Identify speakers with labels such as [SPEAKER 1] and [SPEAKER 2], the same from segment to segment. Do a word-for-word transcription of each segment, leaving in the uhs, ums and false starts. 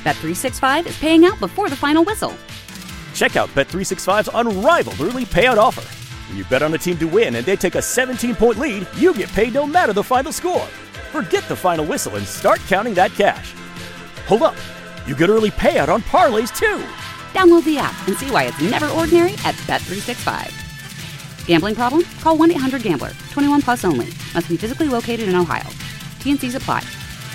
[SPEAKER 1] Bet three sixty-five is paying out before the final whistle.
[SPEAKER 2] Check out Bet three sixty-five's unrivaled early payout offer. When you bet on a team to win and they take a seventeen-point lead, you get paid no matter the final score. Forget the final whistle and start counting that cash. Hold up. You get early payout on parlays, too.
[SPEAKER 1] Download the app and see why it's never ordinary at Bet three sixty-five. Gambling problem? Call one eight hundred gambler. twenty-one plus only. Must be physically located in Ohio. T N Cs apply.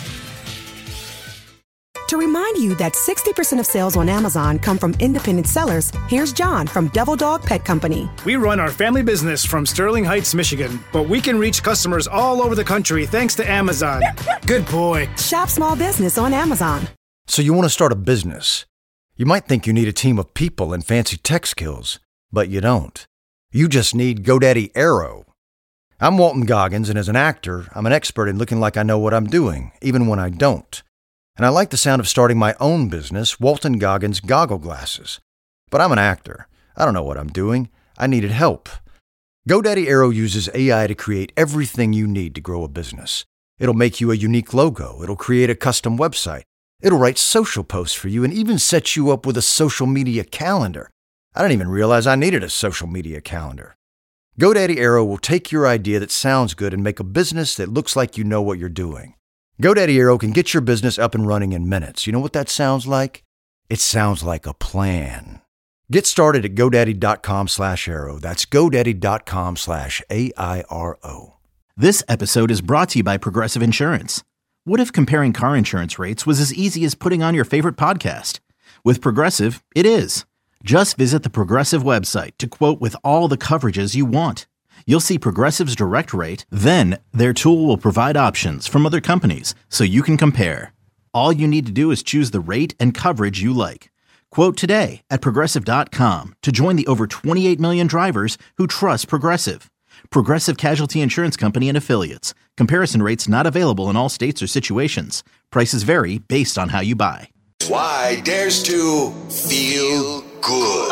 [SPEAKER 3] To remind you that sixty percent of sales on Amazon come from independent sellers, here's John from Devil Dog Pet Company.
[SPEAKER 4] We run our family business from Sterling Heights, Michigan, but we can reach customers all over the country thanks to Amazon. Good boy.
[SPEAKER 3] Shop small business on Amazon.
[SPEAKER 5] So you want to start a business. You might think you need a team of people and fancy tech skills, but you don't. You just need GoDaddy Aero. I'm Walton Goggins, and as an actor, I'm an expert in looking like I know what I'm doing, even when I don't. And I like the sound of starting my own business, Walton Goggins Goggle Glasses. But I'm an actor. I don't know what I'm doing. I needed help. GoDaddy Aero uses A I to create everything you need to grow a business. It'll make you a unique logo. It'll create a custom website. It'll write social posts for you and even set you up with a social media calendar. I didn't even realize I needed a social media calendar. GoDaddy Aero will take your idea that sounds good and make a business that looks like you know what you're doing. GoDaddy Aero can get your business up and running in minutes. You know what that sounds like? It sounds like a plan. Get started at GoDaddy.com slash Aero. That's GoDaddy.com slash A I R O.
[SPEAKER 6] This episode is brought to you by Progressive Insurance. What if comparing car insurance rates was as easy as putting on your favorite podcast? With Progressive, it is. Just visit the Progressive website to quote with all the coverages you want. You'll see Progressive's direct rate, then their tool will provide options from other companies so you can compare. All you need to do is choose the rate and coverage you like. Quote today at Progressive dot com to join the over twenty-eight million drivers who trust Progressive. Progressive Casualty Insurance Company and Affiliates. Comparison rates not available in all states or situations. Prices vary based on how you buy.
[SPEAKER 7] Why dares to feel good.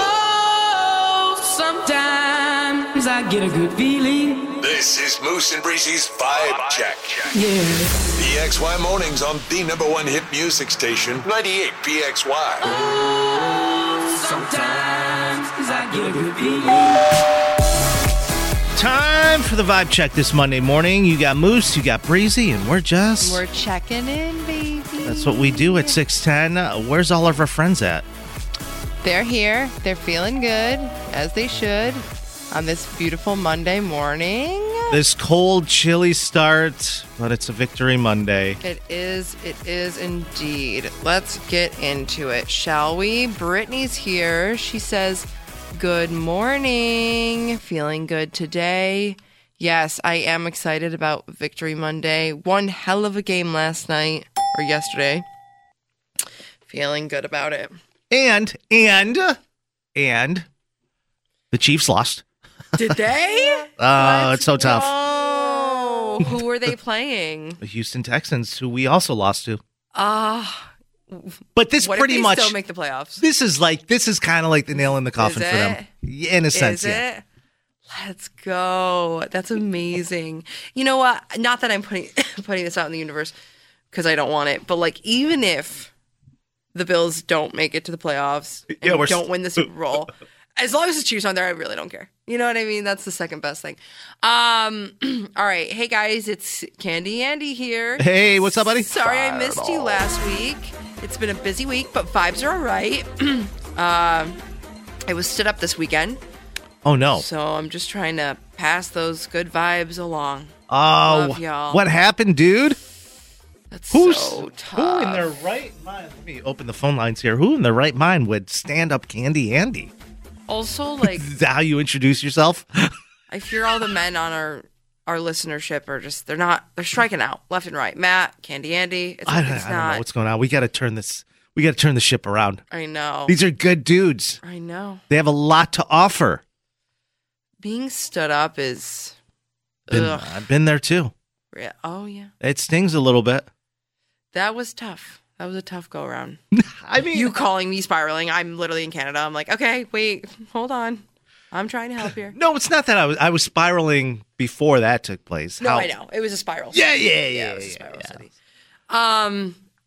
[SPEAKER 8] Oh, sometimes I get a good feeling.
[SPEAKER 7] This is Moose and Breezy's Vibe Check.
[SPEAKER 8] Yeah.
[SPEAKER 7] P X Y Mornings on the number one hit music station, ninety-eight P X Y.
[SPEAKER 8] Oh, sometimes I get a good feeling.
[SPEAKER 9] Time for the Vibe Check this Monday morning. You got Moose, you got Breezy, and we're just...
[SPEAKER 10] We're checking in, baby.
[SPEAKER 9] That's what we do at six ten. Uh, where's all of our friends at?
[SPEAKER 10] They're here. They're feeling good, as they should, on this beautiful Monday morning.
[SPEAKER 9] This cold, chilly start, but it's a victory Monday.
[SPEAKER 10] It is. It is indeed. Let's get into it, shall we? Brittany's here. She says, good morning. Feeling good today. Yes, I am excited about Victory Monday. One hell of a game last night, or yesterday. Feeling good about it.
[SPEAKER 9] And, and, and the Chiefs lost.
[SPEAKER 10] Did they?
[SPEAKER 9] Oh, it's so tough.
[SPEAKER 10] Oh, who were they playing?
[SPEAKER 9] The Houston Texans, who we also lost to.
[SPEAKER 10] Ah. Uh,
[SPEAKER 9] but this
[SPEAKER 10] what
[SPEAKER 9] pretty
[SPEAKER 10] if they
[SPEAKER 9] much
[SPEAKER 10] still make the playoffs.
[SPEAKER 9] This is like this is kind of like the nail in the coffin
[SPEAKER 10] Is
[SPEAKER 9] for them.
[SPEAKER 10] it?
[SPEAKER 9] Yeah, in a
[SPEAKER 10] Is
[SPEAKER 9] sense,
[SPEAKER 10] it?
[SPEAKER 9] yeah.
[SPEAKER 10] Let's go. That's amazing. You know what? Not that I'm putting putting this out in the universe because I don't want it, but like even if the Bills don't make it to the playoffs and
[SPEAKER 9] Yeah, we're
[SPEAKER 10] don't
[SPEAKER 9] st-
[SPEAKER 10] win the Super Bowl, as long as the Chiefs on there, I really don't care. You know what I mean? That's the second best thing. Um, all right. Hey, guys. It's Candy Andy here.
[SPEAKER 9] Hey, what's up, buddy?
[SPEAKER 10] Sorry I missed you last week. It's been a busy week, but vibes are all right. uh, I was stood up this weekend.
[SPEAKER 9] Oh, no.
[SPEAKER 10] So I'm just trying to pass those good vibes along.
[SPEAKER 9] Oh,
[SPEAKER 10] Love y'all.
[SPEAKER 9] what happened, dude?
[SPEAKER 10] That's
[SPEAKER 9] Who's,
[SPEAKER 10] so tough.
[SPEAKER 9] Who in their right mind? Let me open the phone lines here. Who in their right mind would stand up Candy Andy?
[SPEAKER 10] Also, like,
[SPEAKER 9] Is that how you introduce yourself?
[SPEAKER 10] I fear all the men on our our listenership are just, they're not, they're striking out left and right. Matt, Candy Andy. It's,
[SPEAKER 9] I,
[SPEAKER 10] it's
[SPEAKER 9] I don't
[SPEAKER 10] not.
[SPEAKER 9] know what's going on. We got to turn this. We got to turn the ship around.
[SPEAKER 10] I know.
[SPEAKER 9] These are good dudes.
[SPEAKER 10] I know.
[SPEAKER 9] They have a lot to offer.
[SPEAKER 10] Being stood up is.
[SPEAKER 9] Been,
[SPEAKER 10] ugh.
[SPEAKER 9] I've been there too.
[SPEAKER 10] Yeah. Oh, yeah.
[SPEAKER 9] It stings a little bit.
[SPEAKER 10] That was tough. That was a tough go around.
[SPEAKER 9] I mean,
[SPEAKER 10] you calling me spiraling. I'm literally in Canada. I'm like, okay, wait, hold on. I'm trying to help here.
[SPEAKER 9] No, it's not that I was. I was spiraling before that took place.
[SPEAKER 10] No,
[SPEAKER 9] How-
[SPEAKER 10] I know. It was a spiral.
[SPEAKER 9] Yeah, yeah,
[SPEAKER 10] city.
[SPEAKER 9] yeah,
[SPEAKER 10] it was a
[SPEAKER 9] yeah,
[SPEAKER 10] spiral
[SPEAKER 9] yeah.
[SPEAKER 10] city. Um,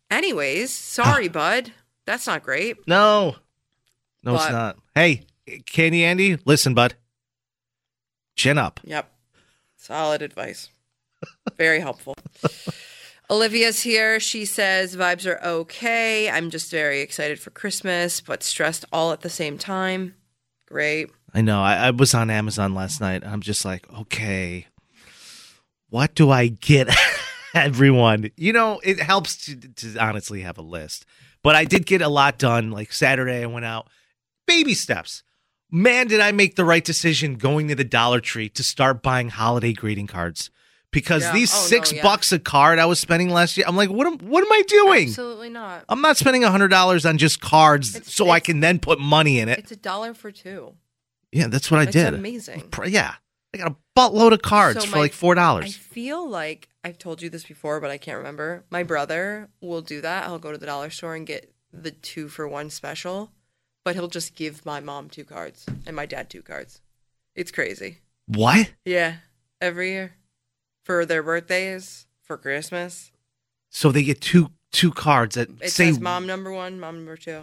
[SPEAKER 10] Anyways, sorry, bud. That's not great.
[SPEAKER 9] No. No,
[SPEAKER 10] But-
[SPEAKER 9] it's not. Hey, Candy Andy, listen, bud. Chin up.
[SPEAKER 10] Yep. Solid advice. Very helpful. Olivia's here. She says vibes are okay. I'm just very excited for Christmas, but stressed all at the same time. Great.
[SPEAKER 9] I know. I, I was on Amazon last night. I'm just like, okay, what do I get everyone? You know, it helps to, to honestly have a list. But I did get a lot done. Like Saturday, I went out. Baby steps. Man, did I make the right decision going to the Dollar Tree to start buying holiday greeting cards. Because
[SPEAKER 10] Yeah.
[SPEAKER 9] these
[SPEAKER 10] Oh, no,
[SPEAKER 9] six
[SPEAKER 10] yeah.
[SPEAKER 9] bucks a card I was spending last year, I'm like, what am, what am I doing?
[SPEAKER 10] Absolutely not.
[SPEAKER 9] I'm not spending one hundred dollars on just cards
[SPEAKER 10] It's-
[SPEAKER 9] so I
[SPEAKER 10] it's-
[SPEAKER 9] can then put money in it.
[SPEAKER 10] It's a dollar for two.
[SPEAKER 9] Yeah, that's what I
[SPEAKER 10] It's
[SPEAKER 9] did.
[SPEAKER 10] amazing.
[SPEAKER 9] Pr- Yeah. I got a buttload of cards
[SPEAKER 10] So
[SPEAKER 9] for
[SPEAKER 10] my-
[SPEAKER 9] like four
[SPEAKER 10] I
[SPEAKER 9] dollars.
[SPEAKER 10] feel like I've told you this before, but I can't remember. My brother will do that. He'll go to the dollar store and get the two for one special, but he'll just give my mom two cards and my dad two cards. It's crazy.
[SPEAKER 9] What?
[SPEAKER 10] Yeah, every year for their birthdays, for Christmas.
[SPEAKER 9] So they get two two cards that
[SPEAKER 10] It
[SPEAKER 9] say
[SPEAKER 10] says mom number one, mom number two.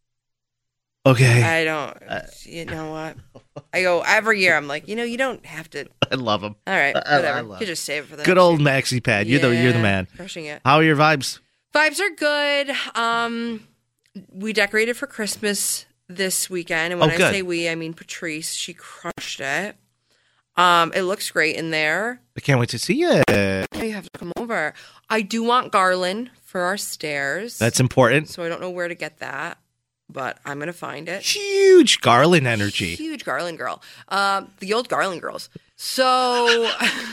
[SPEAKER 9] Okay.
[SPEAKER 10] I don't. You know what? I go every year. I'm like, you know, you don't have to.
[SPEAKER 9] I love them.
[SPEAKER 10] All right,
[SPEAKER 9] I- I
[SPEAKER 10] whatever.
[SPEAKER 9] love
[SPEAKER 10] You just save it for the
[SPEAKER 9] Good
[SPEAKER 10] next
[SPEAKER 9] old
[SPEAKER 10] year.
[SPEAKER 9] maxi pad. You're the you're the
[SPEAKER 10] Yeah,
[SPEAKER 9] man.
[SPEAKER 10] crushing it.
[SPEAKER 9] How are your vibes?
[SPEAKER 10] Vibes are good. Um, we decorated for Christmas this weekend, and when
[SPEAKER 9] Oh,
[SPEAKER 10] I
[SPEAKER 9] good.
[SPEAKER 10] say we, I mean Patrice. She crushed it. Um, it looks great in there.
[SPEAKER 9] I can't wait to see you.
[SPEAKER 10] You have to come over. I do want garland for our stairs.
[SPEAKER 9] That's important.
[SPEAKER 10] So I don't know where to get that, but I'm gonna find it.
[SPEAKER 9] Huge garland energy.
[SPEAKER 10] Huge garland girl. Um, the old garland girls. So,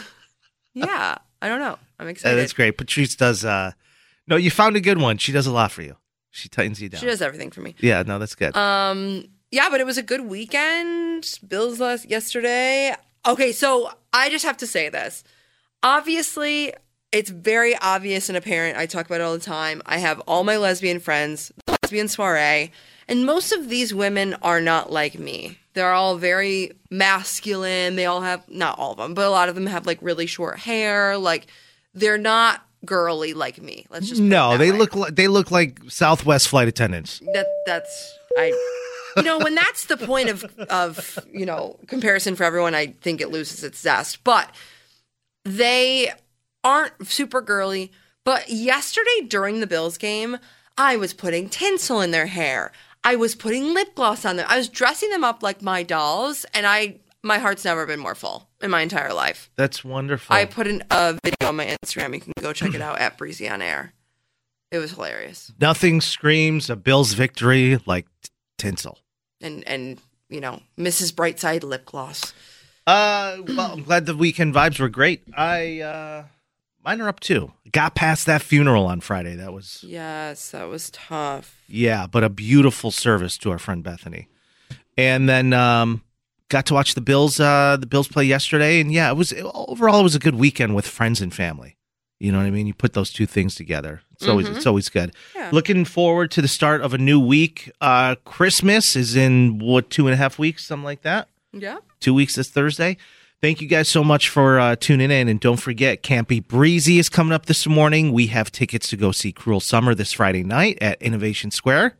[SPEAKER 10] yeah, I don't know. I'm
[SPEAKER 9] Uh,
[SPEAKER 10] excited.
[SPEAKER 9] that's great. Patrice does. Uh, no, you found a good one. She does a lot for you. She tightens you down.
[SPEAKER 10] She does everything for me.
[SPEAKER 9] Yeah, no, that's good.
[SPEAKER 10] Um, yeah, but it was a good weekend. Bills last yesterday. Okay, so I just have to say this. Obviously, it's very obvious and apparent. I talk about it all the time. I have all my lesbian friends, the lesbian soiree, and most of these women are not like me. They're all very masculine. They all have, not all of them, but a lot of them have like really short hair. Like, they're not girly like me. Let's just put it
[SPEAKER 9] no,
[SPEAKER 10] that
[SPEAKER 9] they
[SPEAKER 10] way.
[SPEAKER 9] look like they look like Southwest flight attendants.
[SPEAKER 10] That that's I you know, when that's the point of of, you know, comparison for everyone, I think it loses its zest. But they aren't super girly. But yesterday during the Bills game, I was putting tinsel in their hair. I was putting lip gloss on them. I was dressing them up like my dolls, and I my heart's never been more full in my entire life.
[SPEAKER 9] That's wonderful.
[SPEAKER 10] I put in a video on my Instagram. You can go check it out at Breezy on Air. It was hilarious.
[SPEAKER 9] Nothing screams a Bills victory like t- tinsel.
[SPEAKER 10] And, and you know, Missus Brightside lip gloss.
[SPEAKER 9] Uh, well, I'm glad the weekend vibes were great. I, uh, mine are up too. Got past that funeral on Friday. That was,
[SPEAKER 10] Yes, that was tough.
[SPEAKER 9] yeah, but a beautiful service to our friend Bethany. And then, um, got to watch the Bills, uh, the Bills play yesterday. And yeah, it was, overall, it was a good weekend with friends and family. You know what I mean? You put those two things together. It's always,
[SPEAKER 10] Mhm.
[SPEAKER 9] it's always good.
[SPEAKER 10] Yeah.
[SPEAKER 9] Looking forward to the start of a new week. Uh, Christmas is in what, two and a half weeks, something like that.
[SPEAKER 10] Yeah.
[SPEAKER 9] Two weeks this Thursday. Thank you guys so much for uh, tuning in. And don't forget, Can't Be Breezy is coming up this morning. We have tickets to go see Cruel Summer this Friday night at Innovation Square,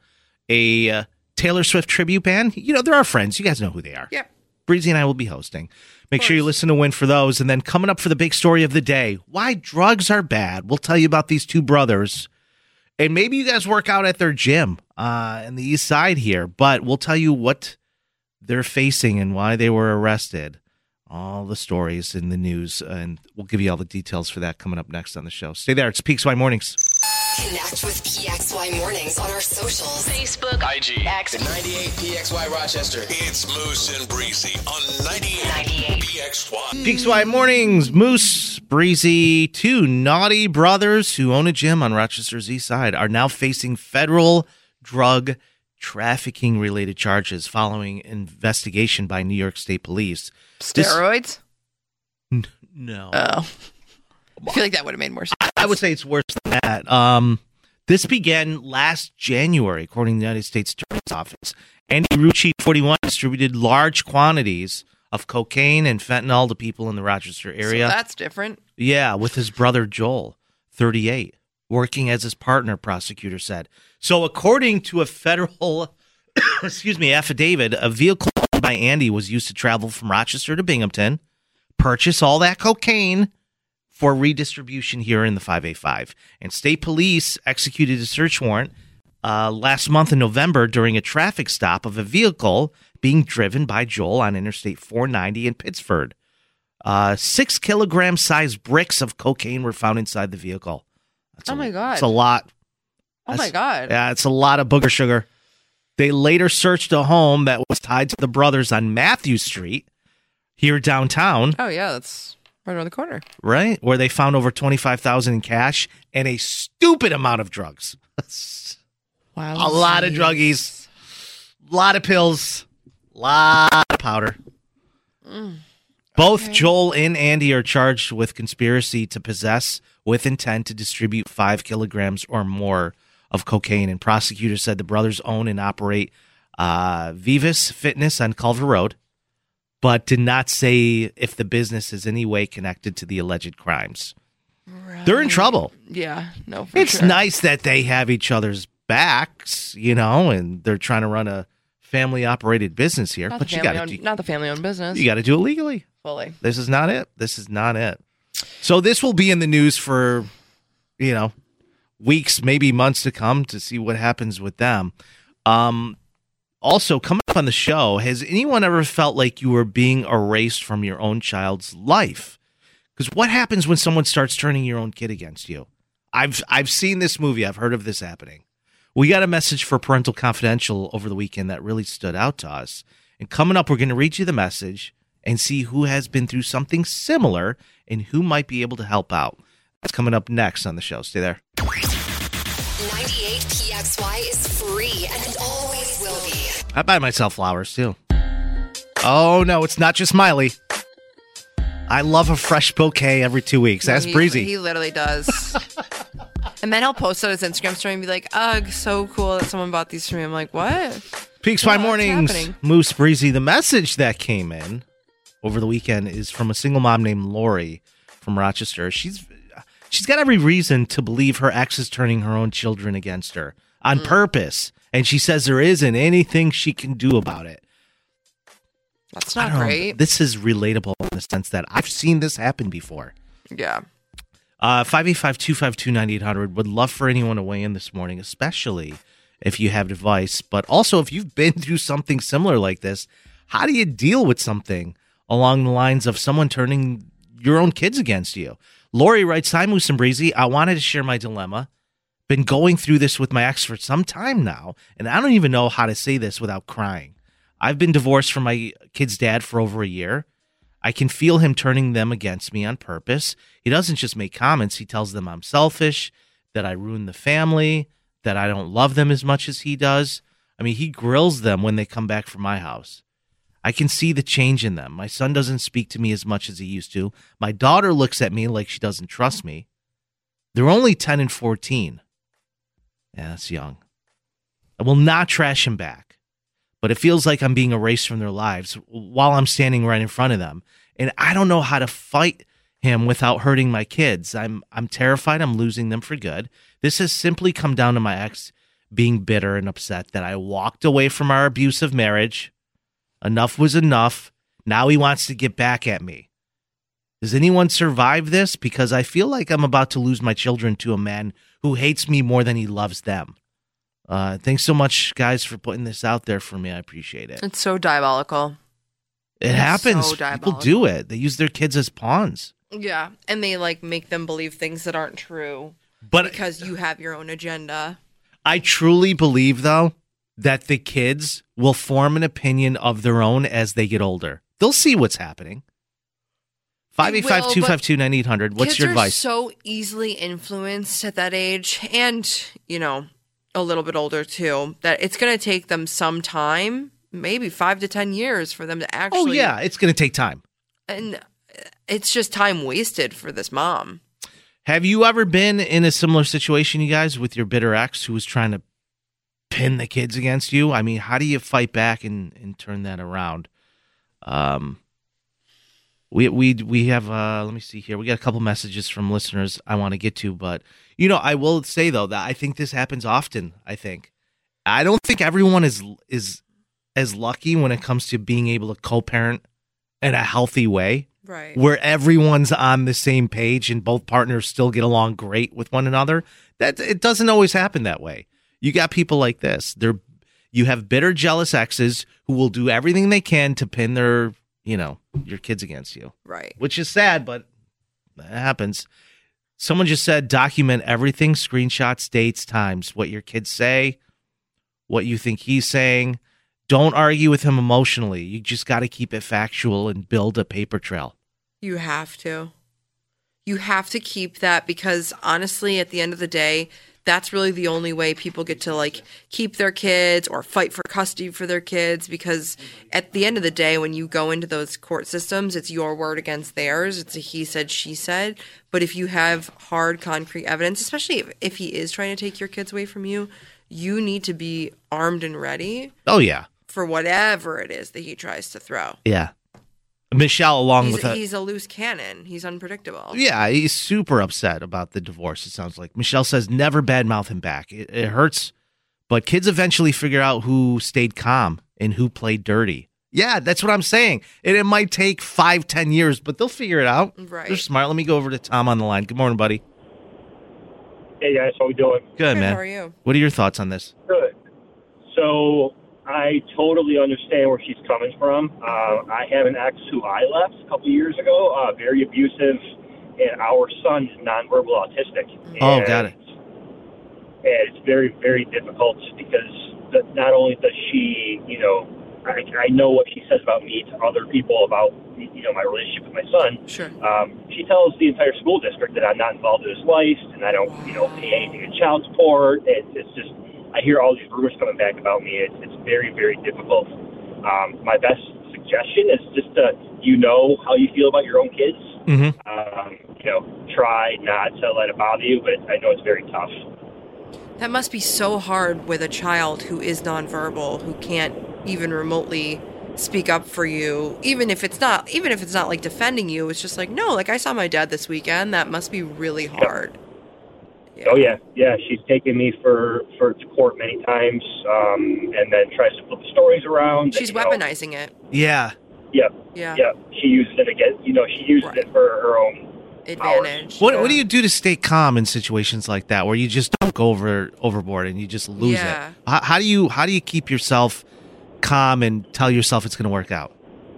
[SPEAKER 9] a uh, Taylor Swift tribute band. You know, they're our friends. You guys know who they are.
[SPEAKER 10] Yep.
[SPEAKER 9] Breezy and I will be hosting. Make sure you listen to Win for those. And then coming up for the big story of the day, why drugs are bad. We'll tell you about these two brothers. And maybe you guys work out at their gym uh, in the east side here. But we'll tell you what they're facing and why they were arrested. All the stories in the news. And we'll give you all the details for that coming up next on the show. Stay there. It's P X Y Mornings.
[SPEAKER 11] Connect with P X Y Mornings on our socials.
[SPEAKER 12] Facebook,
[SPEAKER 7] I G,
[SPEAKER 12] X,
[SPEAKER 7] ninety-eight P X Y Rochester. It's Moose and Breezy on ninety-eight P X Y.
[SPEAKER 9] P X Y Mornings, Moose, Breezy, two naughty brothers who own a gym on Rochester's east side are now facing federal drug trafficking related charges following investigation by New York State Police. This-
[SPEAKER 10] Steroids?
[SPEAKER 9] N- no.
[SPEAKER 10] Oh. I feel like that would have made more sense.
[SPEAKER 9] I would say it's worse than that. Um, this began last January, according to the United States Attorney's Office. Andy Rucci, forty-one, distributed large quantities of cocaine and fentanyl to people in the Rochester area.
[SPEAKER 10] So that's different.
[SPEAKER 9] Yeah, with his brother Joel, thirty-eight. working as his partner, prosecutor said. So according to a federal, excuse me, affidavit, a vehicle owned by Andy was used to travel from Rochester to Binghamton, purchase all that cocaine for redistribution here in the five eighty-five. And state police executed a search warrant uh, last month in November during a traffic stop of a vehicle being driven by Joel on Interstate four ninety in Pittsford. Uh, six kilogram sized bricks of cocaine were found inside the vehicle. That's
[SPEAKER 10] oh
[SPEAKER 9] a,
[SPEAKER 10] my God.
[SPEAKER 9] It's a lot.
[SPEAKER 10] Oh
[SPEAKER 9] That's,
[SPEAKER 10] my God.
[SPEAKER 9] Yeah, it's a lot of booger sugar. They later searched a home that was tied to the brothers on Matthew Street here downtown.
[SPEAKER 10] Oh, yeah, that's right around the corner.
[SPEAKER 9] Right? Where they found over twenty-five thousand dollars in cash and a stupid amount of drugs.
[SPEAKER 10] Wow.
[SPEAKER 9] A lot of druggies. A lot of pills. A lot of powder.
[SPEAKER 10] Mm.
[SPEAKER 9] Both
[SPEAKER 10] Okay.
[SPEAKER 9] Joel and Andy are charged with conspiracy to possess with intent to distribute five kilograms or more of cocaine. And prosecutors said the brothers own and operate uh, Vivus Fitness on Culver Road, but did not say if the business is any way connected to the alleged crimes.
[SPEAKER 10] Right.
[SPEAKER 9] They're in trouble.
[SPEAKER 10] Yeah, no, for
[SPEAKER 9] It's
[SPEAKER 10] sure.
[SPEAKER 9] nice that they have each other's backs, you know, and they're trying to run a family-operated business here.
[SPEAKER 10] Not
[SPEAKER 9] but
[SPEAKER 10] the
[SPEAKER 9] you got
[SPEAKER 10] family
[SPEAKER 9] to
[SPEAKER 10] owned- not the family-owned business.
[SPEAKER 9] you got to do it legally.
[SPEAKER 10] Fully.
[SPEAKER 9] This is not it. This is not it. So this will be in the news for, you know, weeks, maybe months to come to see what happens with them. Um, also, coming up on the show, has anyone ever felt like you were being erased from your own child's life? Because what happens when someone starts turning your own kid against you? I've I've seen this movie. I've heard of this happening. We got a message for Parental Confidential over the weekend that really stood out to us. And coming up, we're going to read you the message and see who has been through something similar and who might be able to help out. That's coming up next on the show. Stay there.
[SPEAKER 11] ninety-eight P X Y is free and it always will be.
[SPEAKER 9] I buy myself flowers, too. Oh, no, it's not just Miley. I love a fresh bouquet every two weeks. That's
[SPEAKER 10] he,
[SPEAKER 9] Breezy.
[SPEAKER 10] He literally does. And then he'll post on his Instagram story and be like, ugh, so cool that someone bought these for me. I'm like, what?
[SPEAKER 9] Peaks
[SPEAKER 10] What's
[SPEAKER 9] by Mornings,
[SPEAKER 10] happening?
[SPEAKER 9] Moose Breezy. The message that came in over the weekend is from a single mom named Lori from Rochester. She's she's got every reason to believe her ex is turning her own children against her on
[SPEAKER 10] Mm.
[SPEAKER 9] purpose. And she says there isn't anything she can do about it.
[SPEAKER 10] That's
[SPEAKER 9] I
[SPEAKER 10] not
[SPEAKER 9] don't know.
[SPEAKER 10] great.
[SPEAKER 9] This is relatable in the sense that I've seen this happen before.
[SPEAKER 10] Yeah.
[SPEAKER 9] Uh, five eight five, two five two, nine eight hundred. Would love for anyone to weigh in this morning, especially if you have advice, but also if you've been through something similar like this. How do you deal with something along the lines of someone turning your own kids against you? Lori writes, hi, Moose and Breezy. I wanted to share my dilemma. Been going through this with my ex for some time now, and I don't even know how to say this without crying. I've been divorced from my kid's dad for over a year. I can feel him turning them against me on purpose. He doesn't just make comments. He tells them I'm selfish, that I ruin the family, that I don't love them as much as he does. I mean, he grills them when they come back from my house. I can see the change in them. My son doesn't speak to me as much as he used to. My daughter looks at me like she doesn't trust me. They're only ten and fourteen. Yeah, that's young. I will not trash him back, but it feels like I'm being erased from their lives while I'm standing right in front of them. And I don't know how to fight him without hurting my kids. I'm I'm terrified I'm losing them for good. This has simply come down to my ex being bitter and upset that I walked away from our abusive marriage. Enough was enough. Now he wants to get back at me. Does anyone survive this? Because I feel like I'm about to lose my children to a man who hates me more than he loves them. Uh, thanks so much, guys, for putting this out there for me. I appreciate it.
[SPEAKER 10] It's so diabolical.
[SPEAKER 9] It
[SPEAKER 10] It's
[SPEAKER 9] happens.
[SPEAKER 10] so
[SPEAKER 9] People
[SPEAKER 10] diabolical.
[SPEAKER 9] do it. They use their kids as pawns.
[SPEAKER 10] Yeah. And they like make them believe things that aren't true.
[SPEAKER 9] But
[SPEAKER 10] because you have your own agenda.
[SPEAKER 9] I truly believe, though, that the kids will form an opinion of their own as they get older. They'll see what's happening. five eight five, two five two, nine eight hundred. What's
[SPEAKER 10] Kids
[SPEAKER 9] your
[SPEAKER 10] are
[SPEAKER 9] advice?
[SPEAKER 10] so easily influenced at that age and, you know, a little bit older too, that it's going to take them some time, maybe five to ten years for them to actually.
[SPEAKER 9] Oh, yeah. It's going to take time.
[SPEAKER 10] And it's just time wasted for this mom.
[SPEAKER 9] Have you ever been in a similar situation, you guys, with your bitter ex who was trying to pin the kids against you? I mean, how do you fight back and, and turn that around? Um, We we we have uh, let me see here. We got a couple messages from listeners I want to get to, but you know, I will say though that I think this happens often. I think I don't think everyone is is as lucky when it comes to being able to co-parent in a healthy way,
[SPEAKER 10] right?
[SPEAKER 9] Where everyone's on the same page and both partners still get along great with one another. That it doesn't always happen that way. You got people like this. They're you have bitter, jealous exes who will do everything they can to pin their you know, your kids against you.
[SPEAKER 10] Right.
[SPEAKER 9] Which is sad, but that happens. Someone just said, document everything, screenshots, dates, times, what your kids say, what you think he's saying. Don't argue with him emotionally. You just got to keep it factual and build a paper trail.
[SPEAKER 10] You have to. You have to keep that because honestly, at the end of the day, that's really the only way people get to like keep their kids or fight for custody for their kids, because at the end of the day, when you go into those court systems, it's your word against theirs. It's a he said, she said. But if you have hard, concrete evidence, especially if, if he is trying to take your kids away from you, you need to be armed and ready.
[SPEAKER 9] Oh, yeah.
[SPEAKER 10] For whatever it is that he tries to throw.
[SPEAKER 9] Yeah. Michelle, along
[SPEAKER 10] he's,
[SPEAKER 9] with her.
[SPEAKER 10] He's a loose cannon. He's unpredictable.
[SPEAKER 9] Yeah, he's super upset about the divorce, it sounds like. Michelle says never badmouth him back. It, it hurts, but kids eventually figure out who stayed calm and who played dirty. Yeah, that's what I'm saying. And it might take five, ten years, but they'll figure it out.
[SPEAKER 10] Right.
[SPEAKER 9] They're smart. Let me go over to Tom on the line. Good morning, buddy.
[SPEAKER 12] Hey, guys. How we doing?
[SPEAKER 9] Good,
[SPEAKER 10] Good,
[SPEAKER 9] man.
[SPEAKER 10] how are you?
[SPEAKER 9] What are your thoughts on this?
[SPEAKER 12] Good. So I totally understand where she's coming from. Uh, I have an ex who I left a couple years ago, uh, very abusive, and our son is nonverbal autistic.
[SPEAKER 9] Oh,
[SPEAKER 12] and,
[SPEAKER 9] got it.
[SPEAKER 12] And it's very, very difficult because the, not only does she, you know, I, I know what she says about me to other people about, you know, my relationship with my son.
[SPEAKER 10] Sure.
[SPEAKER 12] Um, she tells the entire school district that I'm not involved in his life and I don't, you know, pay anything in child support. It, it's just, I hear all these rumors coming back about me. It's, it's very, very difficult. Um, my best suggestion is just to, you know, how you feel about your own kids.
[SPEAKER 9] Mm-hmm.
[SPEAKER 12] Um, you know, try not to let it bother you, but I know it's very tough.
[SPEAKER 10] That must be so hard with a child who is nonverbal, who can't even remotely speak up for you, even if it's not, even if it's not like defending you. It's just like, no, like I saw my dad this weekend. That must be really hard.
[SPEAKER 12] Yeah. Oh yeah, yeah. She's taken me for for to court many times, um, and then tries to flip the stories around.
[SPEAKER 10] She's
[SPEAKER 12] and,
[SPEAKER 10] weaponizing
[SPEAKER 12] know,
[SPEAKER 10] it.
[SPEAKER 9] Yeah.
[SPEAKER 12] Yeah.
[SPEAKER 10] Yeah.
[SPEAKER 12] Yeah. She uses it against. You know, she uses
[SPEAKER 10] right.
[SPEAKER 12] it for her own
[SPEAKER 10] advantage.
[SPEAKER 9] What
[SPEAKER 10] yeah.
[SPEAKER 9] What do you do to stay calm in situations like that, where you just don't go over overboard and you just lose
[SPEAKER 10] yeah.
[SPEAKER 9] it? How, how do you How do you keep yourself calm and tell yourself it's going to work out?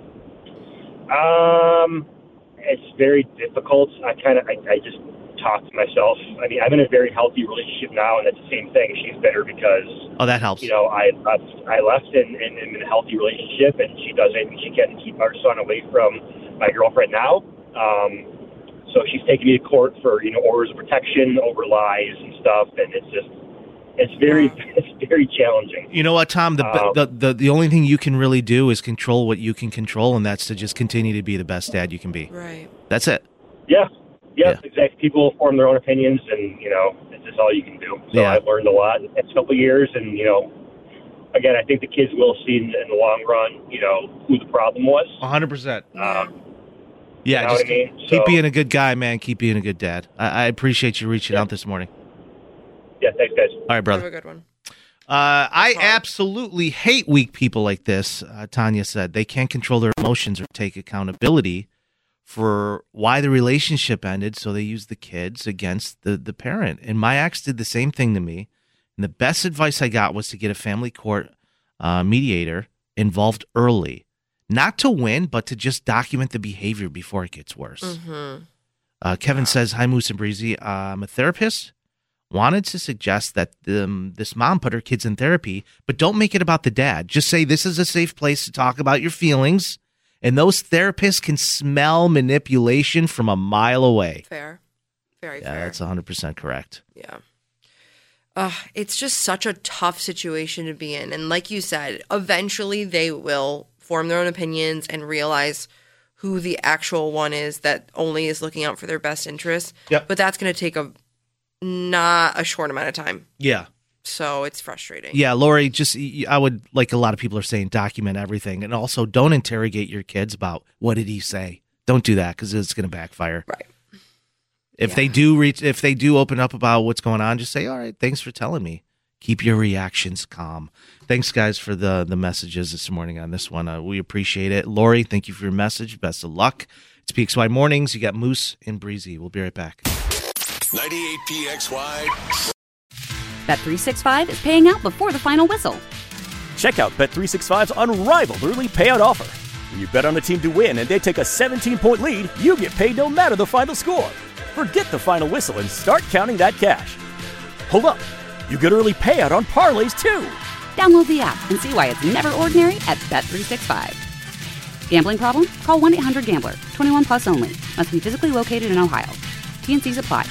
[SPEAKER 12] Um, it's very difficult. I kind of, I, I just talk to myself. I mean, I'm in a very healthy relationship now, and it's the same thing. She's bitter because,
[SPEAKER 9] oh, that helps.
[SPEAKER 12] You know, I left, I left in, in, in a healthy relationship, and she doesn't. She can't keep our son away from my girlfriend now. Um, so she's taking me to court for, you know, orders of protection over lies and stuff, and it's just. It's very, it's very challenging.
[SPEAKER 9] You know what, Tom? The,
[SPEAKER 12] um,
[SPEAKER 9] the the the only thing you can really do is control what you can control, and that's to just continue to be the best dad you can be.
[SPEAKER 10] Right.
[SPEAKER 9] That's it.
[SPEAKER 12] Yeah. Yeah,
[SPEAKER 9] yeah.
[SPEAKER 12] Exactly. People form their own opinions, and, you know, it's just all you can do. So
[SPEAKER 9] yeah.
[SPEAKER 12] I've learned a lot in the next couple of years, and, you know, again, I think the kids will see in, in the long run, you know, who the problem was.
[SPEAKER 9] one hundred percent.
[SPEAKER 12] Um,
[SPEAKER 9] yeah,
[SPEAKER 12] you know
[SPEAKER 9] just
[SPEAKER 12] what I mean?
[SPEAKER 9] keep
[SPEAKER 12] So,
[SPEAKER 9] being a good guy, man. Keep being a good dad. I, I appreciate you reaching
[SPEAKER 12] yeah.
[SPEAKER 9] out this morning.
[SPEAKER 12] Yeah, thanks, guys.
[SPEAKER 9] All right, brother.
[SPEAKER 10] Have a good one.
[SPEAKER 9] Uh, I absolutely hate weak people like this, uh, Tanya said. They can't control their emotions or take accountability for why the relationship ended, so they use the kids against the, the parent. And my ex did the same thing to me. And the best advice I got was to get a family court uh, mediator involved early. Not to win, but to just document the behavior before it gets worse.
[SPEAKER 10] Mm-hmm.
[SPEAKER 9] Uh, Kevin says, hi, Moose and Breezy. Uh, I'm a therapist. Wanted to suggest that um, this mom put her kids in therapy, but don't make it about the dad. Just say this is a safe place to talk about your feelings, and those therapists can smell manipulation from a mile away.
[SPEAKER 10] Fair. Very
[SPEAKER 9] yeah,
[SPEAKER 10] fair.
[SPEAKER 9] that's one hundred percent correct.
[SPEAKER 10] Yeah. Uh, it's just such a tough situation to be in. And like you said, eventually they will form their own opinions and realize who the actual one is that only is looking out for their best interests.
[SPEAKER 9] Yep.
[SPEAKER 10] But that's going to take a not a short amount of time.
[SPEAKER 9] Yeah.
[SPEAKER 10] So it's frustrating.
[SPEAKER 9] Yeah, Lori, just I would, like a lot of people are saying, document everything. And also don't interrogate your kids about what did he say. Don't do that because it's going to backfire.
[SPEAKER 10] Right.
[SPEAKER 9] If
[SPEAKER 10] Yeah.
[SPEAKER 9] they do reach, if they do open up about what's going on, just say, all right, thanks for telling me. Keep your reactions calm. Thanks, guys, for the, the messages this morning on this one. Uh, we appreciate it. Lori, thank you for your message. Best of luck. It's P X Y Mornings. You got Moose and Breezy. We'll be right back.
[SPEAKER 7] ninety-eight P X Y.
[SPEAKER 1] Bet three sixty-five is paying out before the final whistle.
[SPEAKER 2] Check out Bet three sixty-five's unrivaled early payout offer. When you bet on a team to win and they take a seventeen-point lead, you get paid no matter the final score. Forget the final whistle and start counting that cash. Hold up. You get early payout on parlays, too.
[SPEAKER 1] Download the app and see why it's never ordinary at Bet three sixty-five. Gambling problem? Call one eight hundred gambler. twenty-one plus only. Must be physically located in Ohio. T N Cs apply.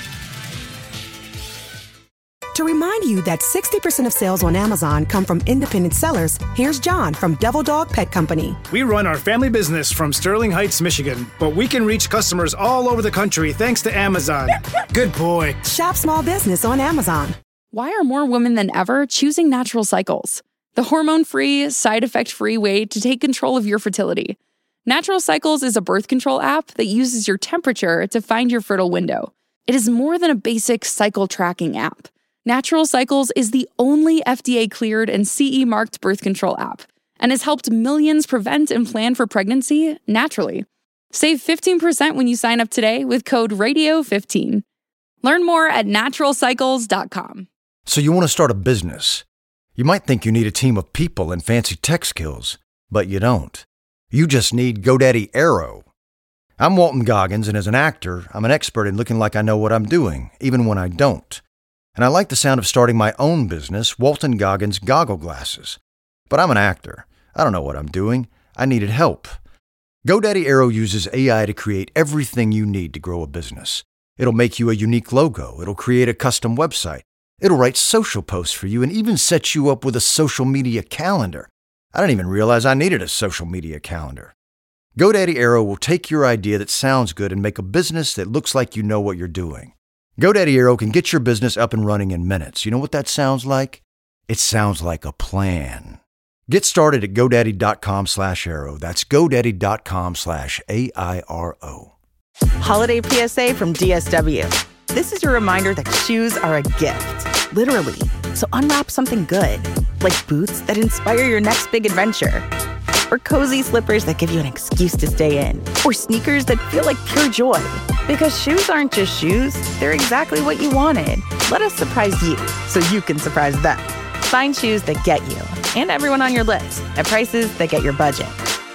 [SPEAKER 3] To remind you that sixty percent of sales on Amazon come from independent sellers, here's John from Devil Dog Pet Company.
[SPEAKER 4] We run our family business from Sterling Heights, Michigan, but we can reach customers all over the country thanks to Amazon. Good boy.
[SPEAKER 3] Shop small business on Amazon.
[SPEAKER 13] Why are more women than ever choosing Natural Cycles? The hormone-free, side-effect-free way to take control of your fertility. Natural Cycles is a birth control app that uses your temperature to find your fertile window. It is more than a basic cycle tracking app. Natural Cycles is the only F D A-cleared and C E-marked birth control app and has helped millions prevent and plan for pregnancy naturally. Save fifteen percent when you sign up today with code radio fifteen. Learn more at natural cycles dot com.
[SPEAKER 5] So you want to start a business. You might think you need a team of people and fancy tech skills, but you don't. You just need GoDaddy Aero. I'm Walton Goggins, and as an actor, I'm an expert in looking like I know what I'm doing, even when I don't. And I like the sound of starting my own business, Walton Goggins Goggle Glasses. But I'm an actor. I don't know what I'm doing. I needed help. GoDaddy Aero uses A I to create everything you need to grow a business. It'll make you a unique logo. It'll create a custom website. It'll write social posts for you and even set you up with a social media calendar. I didn't even realize I needed a social media calendar. GoDaddy Aero will take your idea that sounds good and make a business that looks like you know what you're doing. GoDaddy Aero can get your business up and running in minutes. You know what that sounds like? It sounds like a plan. Get started at GoDaddy.com slash Aero. That's GoDaddy.com slash A I R O.
[SPEAKER 14] Holiday P S A from D S W. This is your reminder that shoes are a gift, literally. So unwrap something good, like boots that inspire your next big adventure, or cozy slippers that give you an excuse to stay in, or sneakers that feel like pure joy. Because shoes aren't just shoes, they're exactly what you wanted. Let us surprise you so you can surprise them. Find shoes that get you and everyone on your list at prices that get your budget.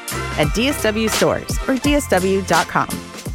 [SPEAKER 14] At D S W stores or D S W dot com.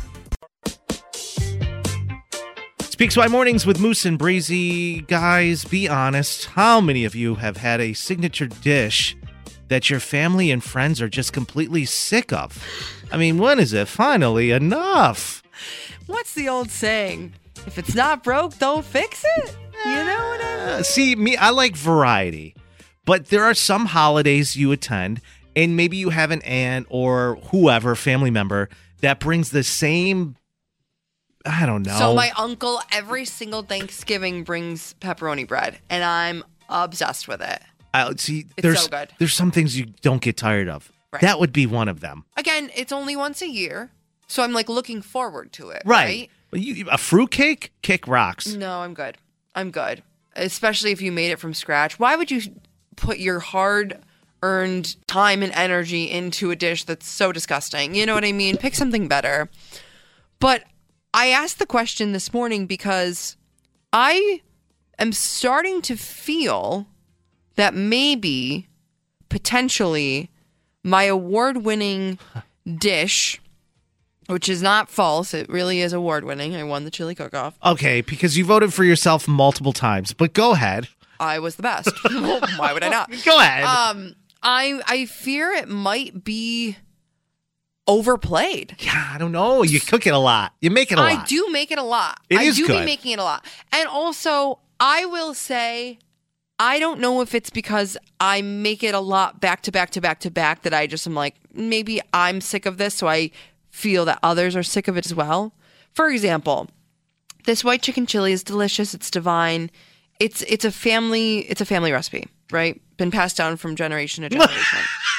[SPEAKER 9] Speaks Why Mornings with Moose and Breezy. Guys, be honest. How many of you have had a signature dish that your family and friends are just completely sick of? I mean, when is it finally enough?
[SPEAKER 10] What's the old saying? If it's not broke, don't fix it. You know what I mean?
[SPEAKER 9] Uh, see, me, I like variety. But there are some holidays you attend, and maybe you have an aunt or whoever, family member, that brings the same, I don't know.
[SPEAKER 10] So my uncle every single Thanksgiving brings pepperoni bread, and I'm obsessed with it.
[SPEAKER 9] Uh, see,
[SPEAKER 10] It's
[SPEAKER 9] there's
[SPEAKER 10] so good.
[SPEAKER 9] there's some things you don't get tired of.
[SPEAKER 10] Right.
[SPEAKER 9] That would be one of them.
[SPEAKER 10] Again, it's only once a year, so I'm like looking forward to it.
[SPEAKER 9] Right.
[SPEAKER 10] Right.
[SPEAKER 9] But you, a fruitcake? Kick rocks.
[SPEAKER 10] No, I'm good. I'm good. Especially if you made it from scratch. Why would you put your hard-earned time and energy into a dish that's so disgusting? You know what I mean? Pick something better. But I asked the question this morning because I am starting to feel that maybe, potentially, my award-winning dish, which is not false, it really is award-winning. I won the chili cook-off.
[SPEAKER 9] Okay, because you voted for yourself multiple times, but go ahead.
[SPEAKER 10] I was the best. Why would I not?
[SPEAKER 9] Go ahead.
[SPEAKER 10] Um, I I fear it might be overplayed.
[SPEAKER 9] Yeah, I don't know. You cook it a lot. You make it a lot.
[SPEAKER 10] I do make it a lot.
[SPEAKER 9] It
[SPEAKER 10] I
[SPEAKER 9] is
[SPEAKER 10] do
[SPEAKER 9] good.
[SPEAKER 10] be making it a lot. And also, I will say, I don't know if it's because I make it a lot back to back to back to back that I just am like, maybe I'm sick of this, so I feel that others are sick of it as well. For example, this white chicken chili is delicious. It's divine. It's it's a family it's a family recipe, right? Been passed down from generation to generation.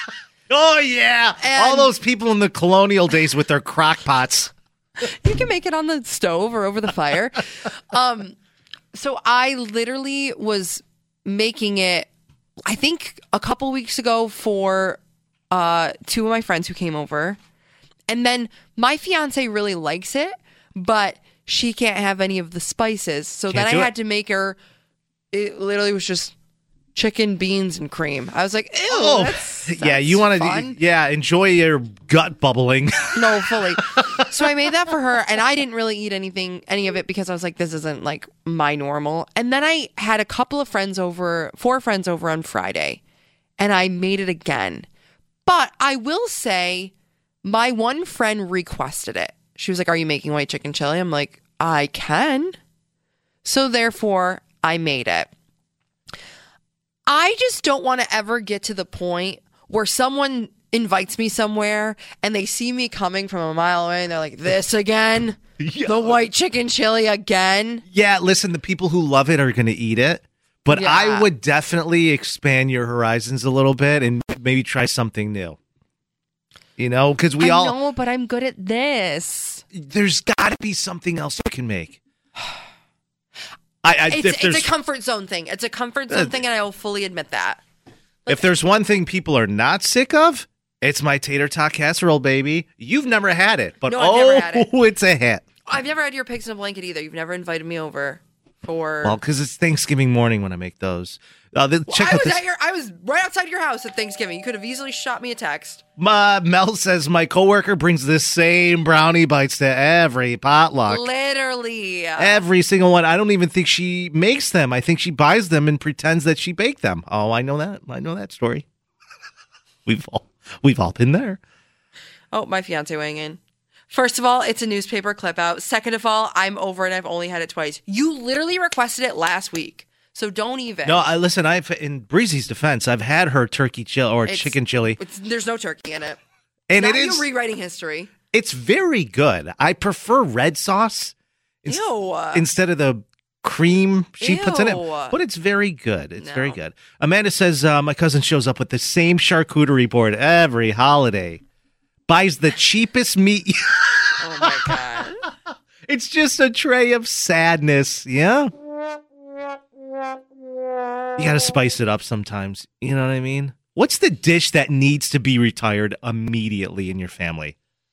[SPEAKER 9] Oh, yeah.
[SPEAKER 10] And-
[SPEAKER 9] All those people in the colonial days with their crock pots.
[SPEAKER 10] You can make it on the stove or over the fire. um, so I literally was making it, I think, a couple weeks ago for uh, two of my friends who came over. And then my fiance really likes it, but she can't have any of the spices. So
[SPEAKER 9] Can't
[SPEAKER 10] then
[SPEAKER 9] do
[SPEAKER 10] I
[SPEAKER 9] it.
[SPEAKER 10] had to make her, it literally was just chicken, beans, and cream. I was like, ew.
[SPEAKER 9] Oh,
[SPEAKER 10] that's,
[SPEAKER 9] yeah.
[SPEAKER 10] that's
[SPEAKER 9] You want
[SPEAKER 10] fun.
[SPEAKER 9] to, yeah, enjoy your gut bubbling.
[SPEAKER 10] No, fully. So I made that for her, and I didn't really eat anything, any of it, because I was like, this isn't like my normal. And then I had a couple of friends over, four friends over on Friday, and I made it again. But I will say, my one friend requested it. She was like, are you making white chicken chili? I'm like, I can. So therefore, I made it. I just don't want to ever get to the point where someone invites me somewhere and they see me coming from a mile away and they're like, this again? The white chicken chili again?
[SPEAKER 9] Yeah, listen, the people who love it are going to eat it. But
[SPEAKER 10] Yeah.
[SPEAKER 9] I would definitely expand your horizons a little bit and maybe try something new. You know, because we
[SPEAKER 10] I
[SPEAKER 9] all...
[SPEAKER 10] know, but I'm good at this.
[SPEAKER 9] There's got to be something else you can make. I, I,
[SPEAKER 10] It's,
[SPEAKER 9] if
[SPEAKER 10] it's
[SPEAKER 9] there's,
[SPEAKER 10] a comfort zone thing. It's a comfort zone
[SPEAKER 9] Uh,
[SPEAKER 10] thing, and I will fully admit that.
[SPEAKER 9] if there's one thing people are not sick of, it's my tater tot casserole, baby. You've never had it, but
[SPEAKER 10] No, I've
[SPEAKER 9] oh,
[SPEAKER 10] never had it.
[SPEAKER 9] it's a hit.
[SPEAKER 10] I've never had your pigs in a blanket either. You've never invited me over for...
[SPEAKER 9] Well, because it's Thanksgiving morning when I make those. Uh, the,
[SPEAKER 10] Well,
[SPEAKER 9] check
[SPEAKER 10] I
[SPEAKER 9] out
[SPEAKER 10] was
[SPEAKER 9] this.
[SPEAKER 10] at your, I was right outside your house at Thanksgiving. You could have easily shot me a text.
[SPEAKER 9] My, Mel says my coworker brings the same brownie bites to every potluck.
[SPEAKER 10] Literally.
[SPEAKER 9] Every single one. I don't even think she makes them. I think she buys them and pretends that she baked them. Oh, I know that. I know that story. we've all we've all been there.
[SPEAKER 10] Oh, my fiance weighing in. First of all, it's a newspaper clip out. Second of all, I'm over it. I've only had it twice. You literally requested it last week. So don't even.
[SPEAKER 9] No, I listen. I've in Breezy's defense, I've had her turkey chili or
[SPEAKER 10] It's-
[SPEAKER 9] chicken chili,
[SPEAKER 10] It's, there's no turkey in it.
[SPEAKER 9] and
[SPEAKER 10] Now
[SPEAKER 9] it is
[SPEAKER 10] you rewriting history.
[SPEAKER 9] it's very good. I prefer red sauce ins-
[SPEAKER 10] Ew.
[SPEAKER 9] instead of the cream she puts in it,
[SPEAKER 10] Ew.
[SPEAKER 9] but it's very good. It's
[SPEAKER 10] No.
[SPEAKER 9] very good. Amanda says uh, my cousin shows up with the same charcuterie board every holiday, buys the cheapest meat.
[SPEAKER 10] Oh my god.
[SPEAKER 9] It's just a tray of sadness. Yeah. You got to spice it up sometimes. You know what I mean? What's the dish that needs to be retired immediately in your family?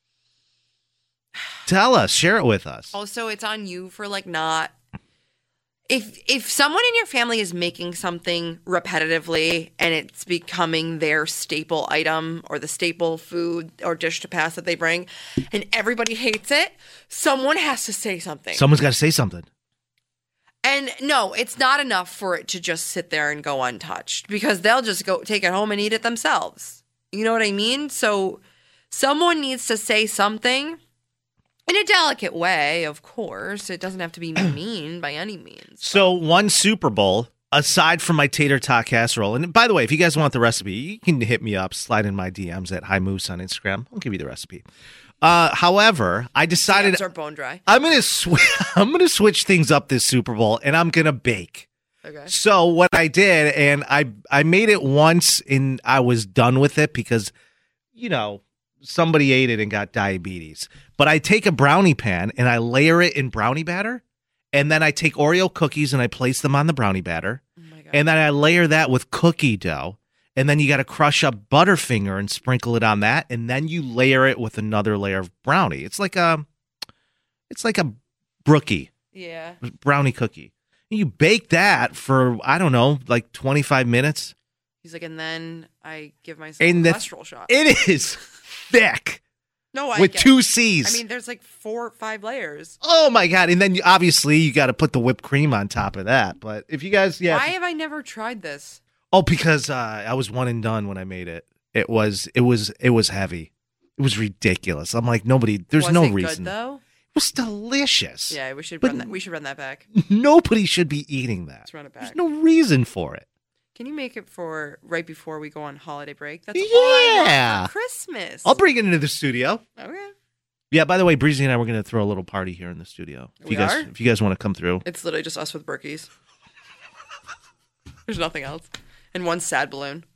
[SPEAKER 9] Tell us. Share it with us.
[SPEAKER 10] Also, it's on you for like not. If if someone in your family is making something repetitively and it's becoming their staple item or the staple food or dish to pass that they bring, and everybody hates it, someone has to say something.
[SPEAKER 9] Someone's got to say something.
[SPEAKER 10] And no, it's not enough for it to just sit there and go untouched because they'll just go take it home and eat it themselves. You know what I mean? So someone needs to say something in a delicate way, of course. It doesn't have to be mean by any means.
[SPEAKER 9] So one Super Bowl, aside from my tater tot casserole, and by the way, if you guys want the recipe, you can hit me up, slide in my D Ms at High Moose on Instagram. I'll give you the recipe. Uh, however, I decided
[SPEAKER 10] Hands are bone dry.
[SPEAKER 9] I'm gonna sw- I'm gonna switch things up this Super Bowl, and I'm gonna bake.
[SPEAKER 10] Okay.
[SPEAKER 9] So what I did, and I I made it once, and I was done with it because, you know, somebody ate it and got diabetes. But I take a brownie pan and I layer it in brownie batter, and then I take Oreo cookies and I place them on the brownie batter, and then I layer that with cookie dough. And then you got to crush up Butterfinger and sprinkle it on that, and then you layer it with another layer of brownie. It's like a, it's like a brookie,
[SPEAKER 10] Yeah.
[SPEAKER 9] brownie cookie. And you bake that for I don't know, like twenty-five minutes.
[SPEAKER 10] He's like, and then I give myself
[SPEAKER 9] And
[SPEAKER 10] a
[SPEAKER 9] the-
[SPEAKER 10] cholesterol shot.
[SPEAKER 9] It is thick
[SPEAKER 10] no, I
[SPEAKER 9] with
[SPEAKER 10] get
[SPEAKER 9] two
[SPEAKER 10] it.
[SPEAKER 9] C's.
[SPEAKER 10] I mean, there's like four or five layers.
[SPEAKER 9] Oh my god! And then you, obviously you got to put the whipped cream on top of that. But if you guys, yeah,
[SPEAKER 10] Why have I never tried this?
[SPEAKER 9] oh, because uh, I was one and done when I made it. It was, it was, it was heavy. It was ridiculous. I'm like nobody. There's
[SPEAKER 10] Was
[SPEAKER 9] no
[SPEAKER 10] it
[SPEAKER 9] reason.
[SPEAKER 10] Good, though?
[SPEAKER 9] It was delicious.
[SPEAKER 10] Yeah, we should
[SPEAKER 9] But-
[SPEAKER 10] run that. We should run that back.
[SPEAKER 9] Nobody should be eating that.
[SPEAKER 10] Let's run it back.
[SPEAKER 9] There's no reason for it.
[SPEAKER 10] Can you make it for right before we go on holiday break? That's
[SPEAKER 9] Yeah.
[SPEAKER 10] all I want for Christmas.
[SPEAKER 9] I'll bring it into the studio.
[SPEAKER 10] Okay.
[SPEAKER 9] Yeah. By the way, Breezy and I were going to throw a little party here in the studio. If
[SPEAKER 10] We
[SPEAKER 9] you guys,
[SPEAKER 10] are?
[SPEAKER 9] if you guys want to come through,
[SPEAKER 10] It's literally just us with Berkeys. There's nothing else. And one sad balloon.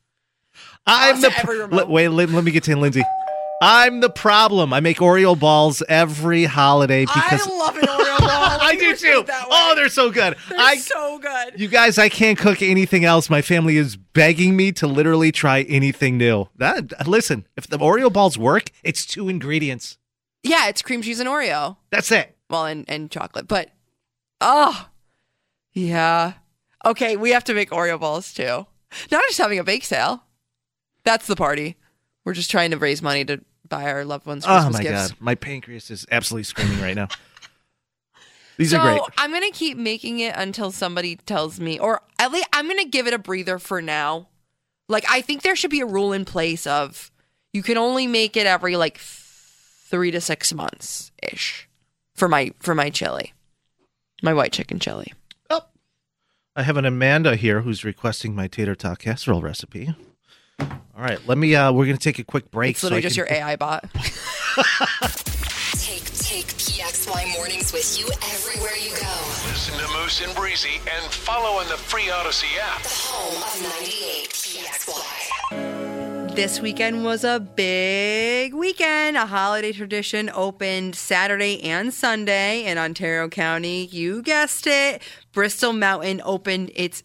[SPEAKER 9] I'm
[SPEAKER 10] Oh,
[SPEAKER 9] the
[SPEAKER 10] to every
[SPEAKER 9] pr-
[SPEAKER 10] remote.
[SPEAKER 9] let- wait. Let, let me get to Lindsay. I'm the problem. I make Oreo balls every holiday because
[SPEAKER 10] I love an Oreo ball.
[SPEAKER 9] I do too. Oh, they're so good.
[SPEAKER 10] They're
[SPEAKER 9] I
[SPEAKER 10] so good.
[SPEAKER 9] You guys, I can't cook anything else. My family is begging me to literally try anything new. That, listen, if the Oreo balls work, it's two ingredients.
[SPEAKER 10] Yeah, it's cream cheese and Oreo.
[SPEAKER 9] That's it.
[SPEAKER 10] Well, and, and chocolate. But, oh, yeah. Okay, we have to make Oreo balls too. Not just having a bake sale. That's the party. We're just trying to raise money to buy our loved ones Christmas
[SPEAKER 9] Oh, my
[SPEAKER 10] gifts.
[SPEAKER 9] God. My pancreas is absolutely screaming right now. These
[SPEAKER 10] so
[SPEAKER 9] are great.
[SPEAKER 10] I'm going to keep making it until somebody tells me, or at least I'm going to give it a breather for now. Like, I think there should be a rule in place of you can only make it every like three to six months ish for my for my chili, my white chicken chili.
[SPEAKER 9] Oh, I have an Amanda here who's requesting my tater tot casserole recipe. All right, let me. Uh, we're going to take a quick break.
[SPEAKER 10] It's literally
[SPEAKER 9] so I
[SPEAKER 10] just
[SPEAKER 9] can-
[SPEAKER 10] your A I bot.
[SPEAKER 11] Take, take P X Y mornings with you everywhere you go.
[SPEAKER 7] Listen to Moose and Breezy and follow in the free Odyssey app.
[SPEAKER 11] The home of ninety-eight P X Y.
[SPEAKER 10] This weekend was a big weekend. A holiday tradition opened Saturday and Sunday in Ontario County. You guessed it. Bristol Mountain opened its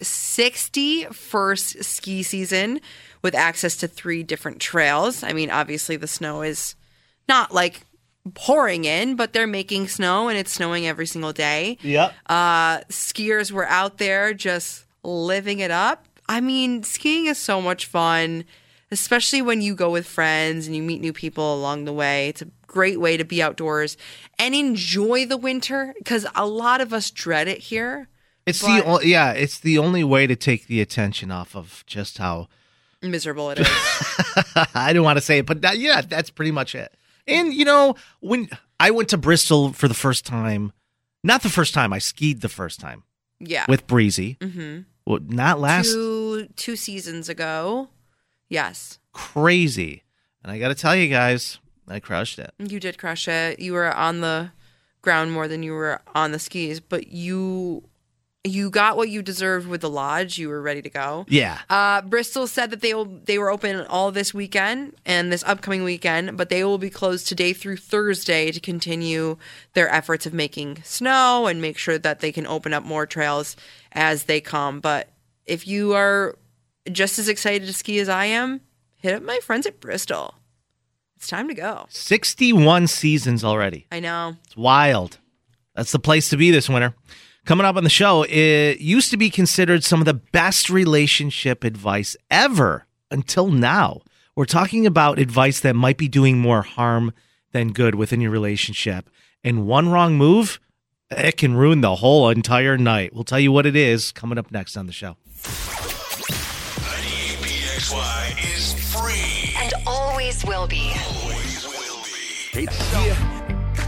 [SPEAKER 10] sixty-first ski season with access to three different trails. I mean, obviously the snow is not like pouring in, but they're making snow and it's snowing every single day.
[SPEAKER 9] Yep.
[SPEAKER 10] Uh, skiers were out there just living it up. I mean, skiing is so much fun, especially when you go with friends and you meet new people along the way. It's a great way to be outdoors and enjoy the winter because a lot of us dread it here.
[SPEAKER 9] It's
[SPEAKER 10] but
[SPEAKER 9] the o- yeah, it's the only way to take the attention off of just how
[SPEAKER 10] miserable it is.
[SPEAKER 9] I don't want to say it, but that, yeah, that's pretty much it. And you know, when I went to Bristol for the first time, not the first time, I skied the first time.
[SPEAKER 10] Yeah.
[SPEAKER 9] With Breezy.
[SPEAKER 10] Mm-hmm.
[SPEAKER 9] Well, not last.
[SPEAKER 10] Two, two seasons ago. Yes.
[SPEAKER 9] Crazy. And I got to tell you guys, I crushed it.
[SPEAKER 10] You did crush it. You were on the ground more than you were on the skis, but you you got what you deserved with the lodge. You were ready to go.
[SPEAKER 9] Yeah.
[SPEAKER 10] Uh, Bristol said that they will they were open all this weekend and this upcoming weekend, but they will be closed today through Thursday to continue their efforts of making snow and make sure that they can open up more trails as they come. But if you are just as excited to ski as I am, hit up my friends at Bristol. It's time to go.
[SPEAKER 9] sixty-one seasons already.
[SPEAKER 10] I know.
[SPEAKER 9] It's wild. That's the place to be this winter. Coming up on the show, it used to be considered some of the best relationship advice ever until now. We're talking about advice that might be doing more harm than good within your relationship. And one wrong move, it can ruin the whole entire night. We'll tell you what it is coming up next on the show.
[SPEAKER 7] ninety-eight P X Y is free.
[SPEAKER 11] And always will be.
[SPEAKER 7] Always will be.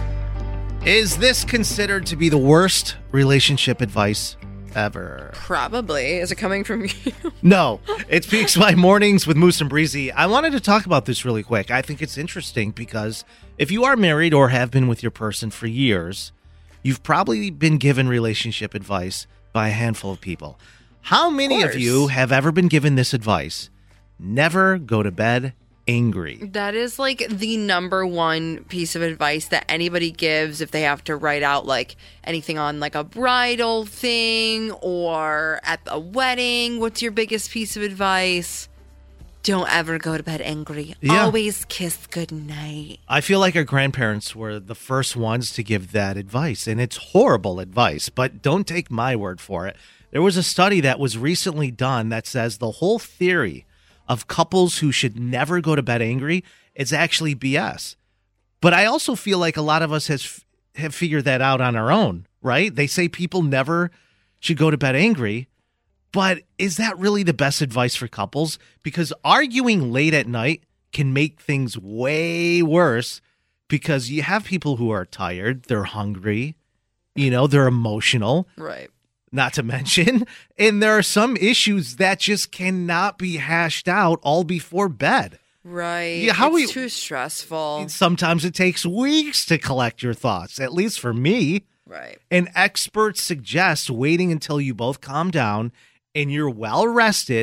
[SPEAKER 9] Is this considered to be the worst relationship advice ever?
[SPEAKER 10] Probably. Is it coming from you?
[SPEAKER 9] No, it's P X Y Mornings with Moose and Breezy. I wanted to talk about this really quick. I think it's interesting because if you are married or have been with your person for years, you've probably been given relationship advice by a handful of people. How many of,
[SPEAKER 10] course.
[SPEAKER 9] you have ever been given this advice? Never go to bed angry.
[SPEAKER 10] That is like the number one piece of advice that anybody gives if they have to write out like anything on like a bridal thing or at a wedding. What's your biggest piece of advice? Don't ever go to bed angry.
[SPEAKER 9] Yeah.
[SPEAKER 10] Always kiss goodnight.
[SPEAKER 9] I feel like our grandparents were the first ones to give that advice, and it's horrible advice, but don't take my word for it. There was a study that was recently done that says the whole theory of couples who should never go to bed angry is actually B S. But I also feel like a lot of us has have figured that out on our own, right? They say people never should go to bed angry, but is that really the best advice for couples? Because arguing late at night can make things way worse because you have people who are tired, they're hungry, you know, they're emotional.
[SPEAKER 10] Right.
[SPEAKER 9] Not to mention, and there are some issues that just cannot be hashed out all before bed.
[SPEAKER 10] Right.
[SPEAKER 9] Yeah, how
[SPEAKER 10] it's
[SPEAKER 9] we-
[SPEAKER 10] too stressful.
[SPEAKER 9] Sometimes it takes weeks to collect your thoughts, at least for me.
[SPEAKER 10] Right.
[SPEAKER 9] And experts suggest waiting until you both calm down and you're well rested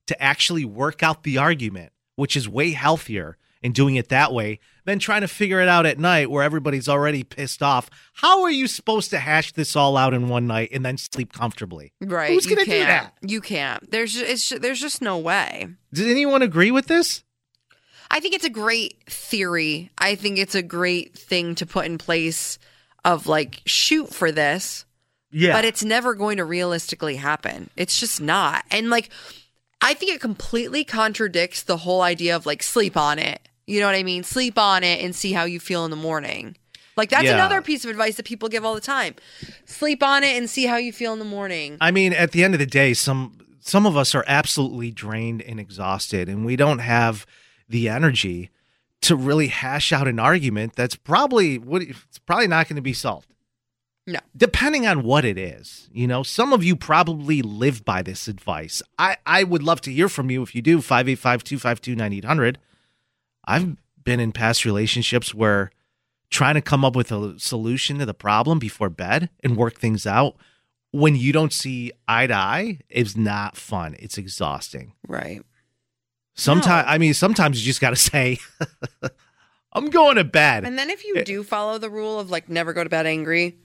[SPEAKER 9] to actually work out the argument, which is way healthier in doing it that way than trying to figure it out at night where everybody's already pissed off. How are you supposed to hash this all out in one night and then sleep comfortably?
[SPEAKER 10] Right.
[SPEAKER 9] Who's
[SPEAKER 10] you
[SPEAKER 9] going to do
[SPEAKER 10] can't.
[SPEAKER 9] that?
[SPEAKER 10] You can't. There's just, it's just, there's just no way.
[SPEAKER 9] Does anyone agree with this?
[SPEAKER 10] I think it's a great theory. I think it's a great thing to put in place of like, shoot for this.
[SPEAKER 9] Yeah.
[SPEAKER 10] But it's never going to realistically happen. It's just not. And like, I think it completely contradicts the whole idea of like, sleep on it. You know what I mean? Sleep on it and see how you feel in the morning. Like, that's
[SPEAKER 9] Yeah.
[SPEAKER 10] another piece of advice that people give all the time. Sleep on it and see how you feel in the morning.
[SPEAKER 9] I mean, at the end of the day, some some of us are absolutely drained and exhausted, and we don't have the energy to really hash out an argument that's probably what it's probably not going to be solved.
[SPEAKER 10] No.
[SPEAKER 9] Depending on what it is. You know, some of you probably live by this advice. I, I would love to hear from you if you do. five eight five, two five two, nine eight hundred. I've been in past relationships where trying to come up with a solution to the problem before bed and work things out when you don't see eye to eye is not fun. It's exhausting.
[SPEAKER 10] Right.
[SPEAKER 9] Sometimes, I mean, sometimes you just got to say, I'm going to bed.
[SPEAKER 10] And then if you do follow the rule of like never go to bed angry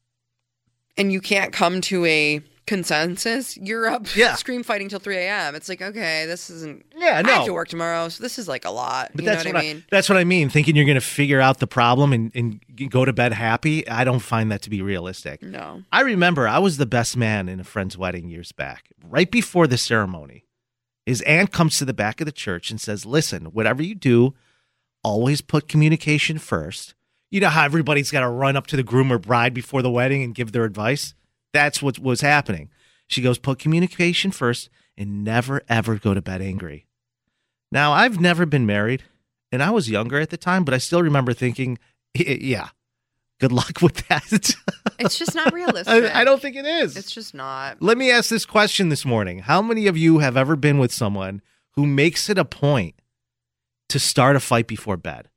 [SPEAKER 10] and you can't come to a consensus, you're up
[SPEAKER 9] Yeah.
[SPEAKER 10] scream fighting till three a.m. It's like, okay, this isn't.
[SPEAKER 9] Yeah,
[SPEAKER 10] I
[SPEAKER 9] no.
[SPEAKER 10] have to work tomorrow, so this is like a lot.
[SPEAKER 9] But
[SPEAKER 10] you
[SPEAKER 9] that's
[SPEAKER 10] know
[SPEAKER 9] what,
[SPEAKER 10] what I mean?
[SPEAKER 9] I, that's what I mean. Thinking you're going to figure out the problem and, and go to bed happy, I don't find that to be realistic.
[SPEAKER 10] No.
[SPEAKER 9] I remember I was the best man in a friend's wedding years back. Right before the ceremony, his aunt comes to the back of the church and says, listen, whatever you do, always put communication first. You know how everybody's got to run up to the groom or bride before the wedding and give their advice? That's what was happening. She goes, put communication first and never, ever go to bed angry. Now, I've never been married, and I was younger at the time, but I still remember thinking, yeah, good luck with that.
[SPEAKER 10] It's just not realistic.
[SPEAKER 9] I, I don't think it is.
[SPEAKER 10] It's just not.
[SPEAKER 9] Let me ask this question this morning. How many of you have ever been with someone who makes it a point to start a fight before bed?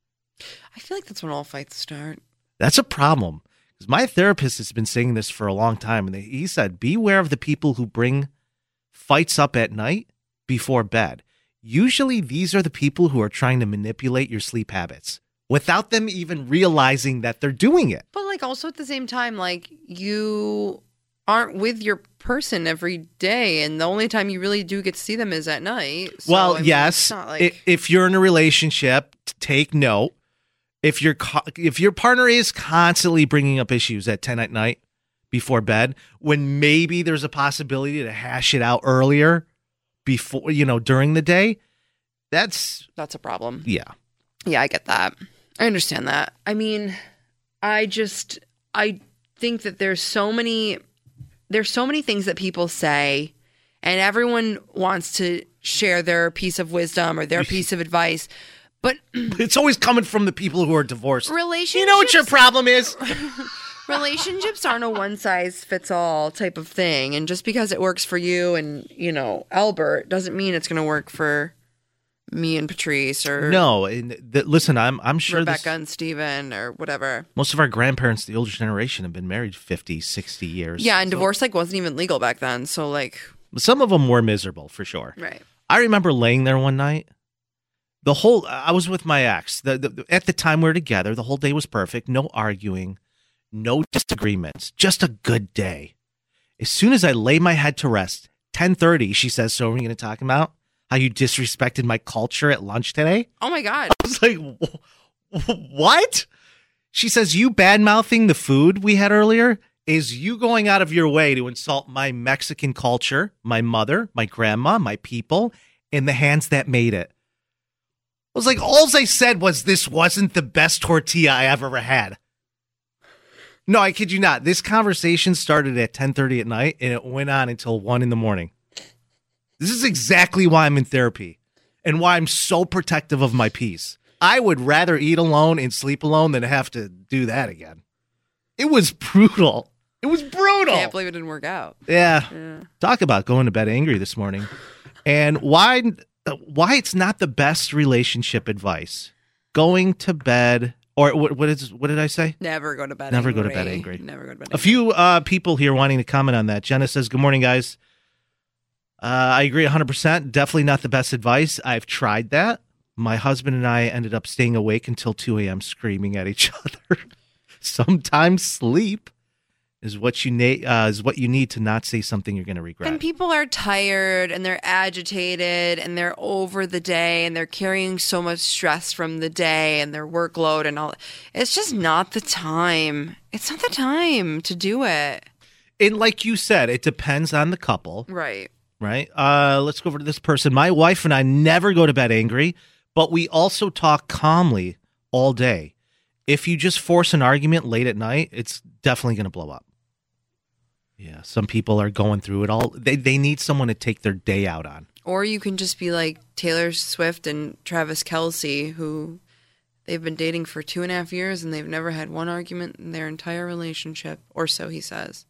[SPEAKER 10] I feel like that's when all fights start.
[SPEAKER 9] That's a problem. Because my therapist has been saying this for a long time, and he said, beware of the people who bring fights up at night before bed. Usually these are the people who are trying to manipulate your sleep habits without them even realizing that they're doing it.
[SPEAKER 10] But like also at the same time, like you aren't with your person every day, and the only time you really do get to see them is at night. So,
[SPEAKER 9] well,
[SPEAKER 10] I mean,
[SPEAKER 9] yes.
[SPEAKER 10] it's not like...
[SPEAKER 9] I- if you're in a relationship, take note. If your co- if your partner is constantly bringing up issues at ten at night before bed, when maybe there's a possibility to hash it out earlier before, you know, during the day, that's
[SPEAKER 10] that's a problem.
[SPEAKER 9] Yeah.
[SPEAKER 10] Yeah, I get that. I understand that. I mean, I just I think that there's so many there's so many things that people say, and everyone wants to share their piece of wisdom or their piece of advice. But
[SPEAKER 9] it's always coming from the people who are divorced.
[SPEAKER 10] Relationships,
[SPEAKER 9] you know what your problem is?
[SPEAKER 10] Relationships aren't a one size fits all type of thing. And just because it works for you and, you know, Albert doesn't mean it's going to work for me and Patrice or
[SPEAKER 9] No, and th- listen, I'm I'm sure
[SPEAKER 10] Rebecca
[SPEAKER 9] this,
[SPEAKER 10] and Steven or whatever.
[SPEAKER 9] most of our grandparents, the older generation, have been married fifty, sixty years.
[SPEAKER 10] Yeah, and
[SPEAKER 9] So-
[SPEAKER 10] divorce like wasn't even legal back then. So like
[SPEAKER 9] Some of them were miserable for sure.
[SPEAKER 10] Right.
[SPEAKER 9] I remember laying there one night. The whole I was with my ex. The, the, at the time we were together, the whole day was perfect. No arguing, no disagreements, just a good day. As soon as I lay my head to rest, ten thirty, she says, so are we going to talk about how you disrespected my culture at lunch today?
[SPEAKER 10] Oh my God.
[SPEAKER 9] I was like, what? She says, you bad-mouthing the food we had earlier is you going out of your way to insult my Mexican culture, my mother, my grandma, my people, and the hands that made it. I was like, all I said was this wasn't the best tortilla I ever had. No, I kid you not. This conversation started at ten thirty at night, and it went on until one in the morning. This is exactly why I'm in therapy and why I'm so protective of my peace. I would rather eat alone and sleep alone than have to do that again. It was brutal. It was brutal.
[SPEAKER 10] Can't believe it didn't work out.
[SPEAKER 9] Yeah.
[SPEAKER 10] Yeah.
[SPEAKER 9] Talk about going to bed angry this morning. And why why it's not the best relationship advice. Going to bed, or what what is what did I say?
[SPEAKER 10] Never go to bed
[SPEAKER 9] Never
[SPEAKER 10] angry.
[SPEAKER 9] go to bed angry.
[SPEAKER 10] Never go to bed
[SPEAKER 9] A few uh, people here wanting to comment on that. Jenna says, good morning, guys. Uh, I agree one hundred percent. Definitely not the best advice. I've tried that. My husband and I ended up staying awake until two a.m. screaming at each other. Sometimes sleep is what you need uh, is what you need to not say something you're going to regret.
[SPEAKER 10] And people are tired and they're agitated and they're over the day and they're carrying so much stress from the day and their workload and all. It's just not the time. It's not the time to do it.
[SPEAKER 9] And like you said, it depends on the couple.
[SPEAKER 10] Right.
[SPEAKER 9] Right. Uh, let's go over to this person. My wife and I never go to bed angry, but we also talk calmly all day. If you just force an argument late at night, it's definitely going to blow up. Yeah, some people are going through it all. They they need someone to take their day out on.
[SPEAKER 10] Or you can just be like Taylor Swift and Travis Kelce, who they've been dating for two and a half years and they've never had one argument in their entire relationship, or so he says.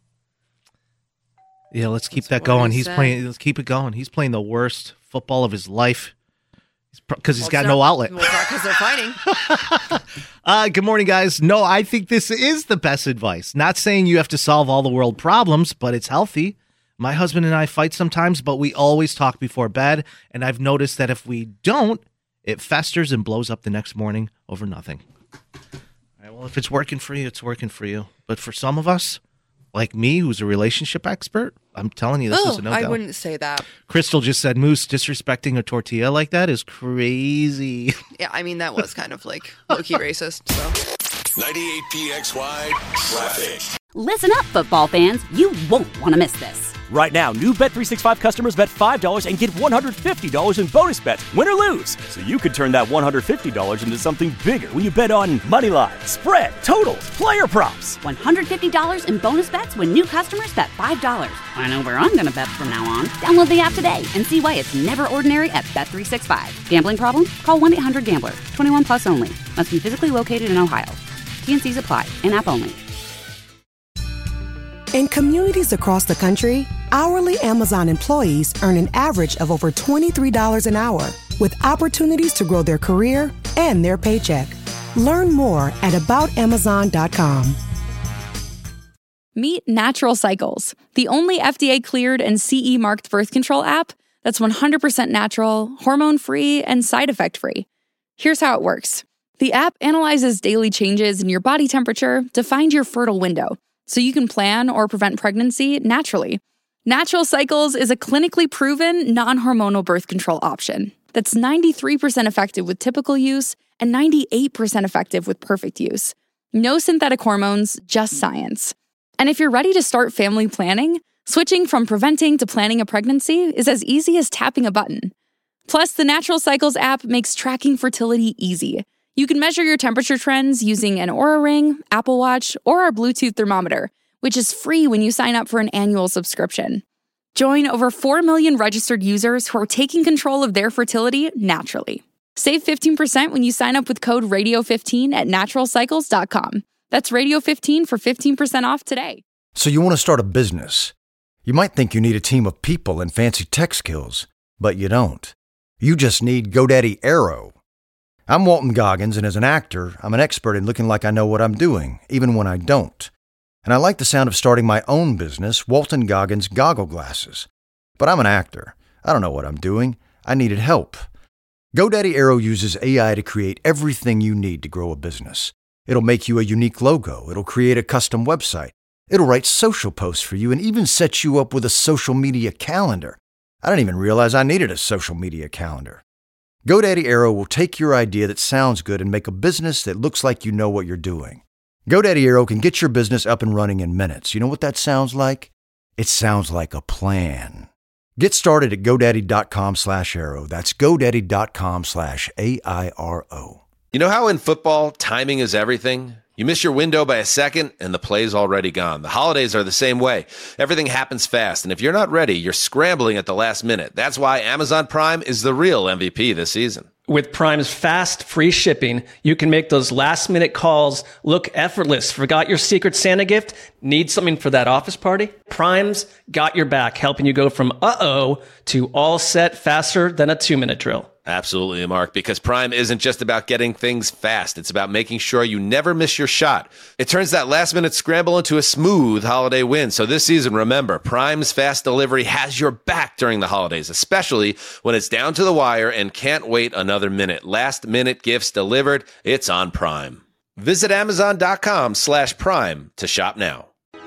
[SPEAKER 9] Yeah, let's keep
[SPEAKER 10] That's
[SPEAKER 9] that going.
[SPEAKER 10] he
[SPEAKER 9] He's
[SPEAKER 10] said.
[SPEAKER 9] playing. Let's keep it going. He's playing the worst football of his life because he's
[SPEAKER 10] Well,
[SPEAKER 9] got
[SPEAKER 10] it's
[SPEAKER 9] no
[SPEAKER 10] not-
[SPEAKER 9] outlet.
[SPEAKER 10] Well, it's not because they're fighting.
[SPEAKER 9] Uh, good morning, guys. No, I think this is the best advice. Not saying you have to solve all the world problems, but it's healthy. My husband and I fight sometimes, but we always talk before bed. And I've noticed that if we don't, it festers and blows up the next morning over nothing. All right, well, if it's working for you, it's working for you. But for some of us, like me, who's a relationship expert, I'm telling you, this
[SPEAKER 10] Oh,
[SPEAKER 9] is a no-go.
[SPEAKER 10] I wouldn't say that.
[SPEAKER 9] Crystal just said, Moose, disrespecting a tortilla like that is crazy.
[SPEAKER 10] Yeah, I mean, that was kind of like low-key racist, so.
[SPEAKER 7] ninety-eight P X Y traffic.
[SPEAKER 1] Listen up, football fans. You won't want to miss this.
[SPEAKER 2] Right now, new Bet three sixty-five customers bet five dollars and get one hundred fifty dollars in bonus bets, win or lose. So you could turn that one hundred fifty dollars into something bigger when you bet on money line, spread, totals, player props.
[SPEAKER 1] one hundred fifty dollars in bonus bets when new customers bet five dollars. I know where I'm going to bet from now on. Download the app today and see why it's never ordinary at Bet three sixty-five. Gambling problem? Call one eight hundred gambler. twenty-one plus only. Must be physically located in Ohio. T N Cs apply. In-app only.
[SPEAKER 3] In communities across the country, hourly Amazon employees earn an average of over twenty-three dollars an hour, with opportunities to grow their career and their paycheck. Learn more at about amazon dot com.
[SPEAKER 13] Meet Natural Cycles, the only F D A-cleared and C E-marked birth control app that's one hundred percent natural, hormone-free, and side effect-free. Here's how it works. The app analyzes daily changes in your body temperature to find your fertile window, so you can plan or prevent pregnancy naturally. Natural Cycles is a clinically proven, non-hormonal birth control option that's ninety-three percent effective with typical use and ninety-eight percent effective with perfect use. No synthetic hormones, just science. And if you're ready to start family planning, switching from preventing to planning a pregnancy is as easy as tapping a button. Plus, the Natural Cycles app makes tracking fertility easy. You can measure your temperature trends using an Oura Ring, Apple Watch, or our Bluetooth thermometer, which is free when you sign up for an annual subscription. Join over four million registered users who are taking control of their fertility naturally. Save fifteen percent when you sign up with code radio fifteen at natural cycles dot com. That's radio fifteen for fifteen percent off today.
[SPEAKER 5] So you want to start a business. You might think you need a team of people and fancy tech skills, but you don't. You just need GoDaddy Aero. I'm Walton Goggins, and as an actor, I'm an expert in looking like I know what I'm doing, even when I don't. And I like the sound of starting my own business, Walton Goggins Goggle Glasses. But I'm an actor. I don't know what I'm doing. I needed help. GoDaddy Aero uses A I to create everything you need to grow a business. It'll make you a unique logo. It'll create a custom website. It'll write social posts for you and even set you up with a social media calendar. I didn't even realize I needed a social media calendar. GoDaddy Aero will take your idea that sounds good and make a business that looks like you know what you're doing. GoDaddy Aero can get your business up and running in minutes. You know what that sounds like? It sounds like a plan. Get started at GoDaddy.com slash Aero. That's GoDaddy.com slash A I R O.
[SPEAKER 15] You know how in football, timing is everything? You miss your window by a second, and the play's already gone. The holidays are the same way. Everything happens fast, and if you're not ready, you're scrambling at the last minute. That's why Amazon Prime is the real M V P this season.
[SPEAKER 16] With Prime's fast, free shipping, you can make those last-minute calls look effortless. Forgot your Secret Santa gift? Need something for that office party? Prime's got your back, helping you go from uh-oh to all set faster than a two-minute drill.
[SPEAKER 15] Absolutely, Mark, because Prime isn't just about getting things fast. It's about making sure you never miss your shot. It turns that last-minute scramble into a smooth holiday win. So this season, remember, Prime's fast delivery has your back during the holidays, especially when it's down to the wire and can't wait another minute. Last-minute gifts delivered, it's on Prime. Visit Amazon.com slash Prime to shop now.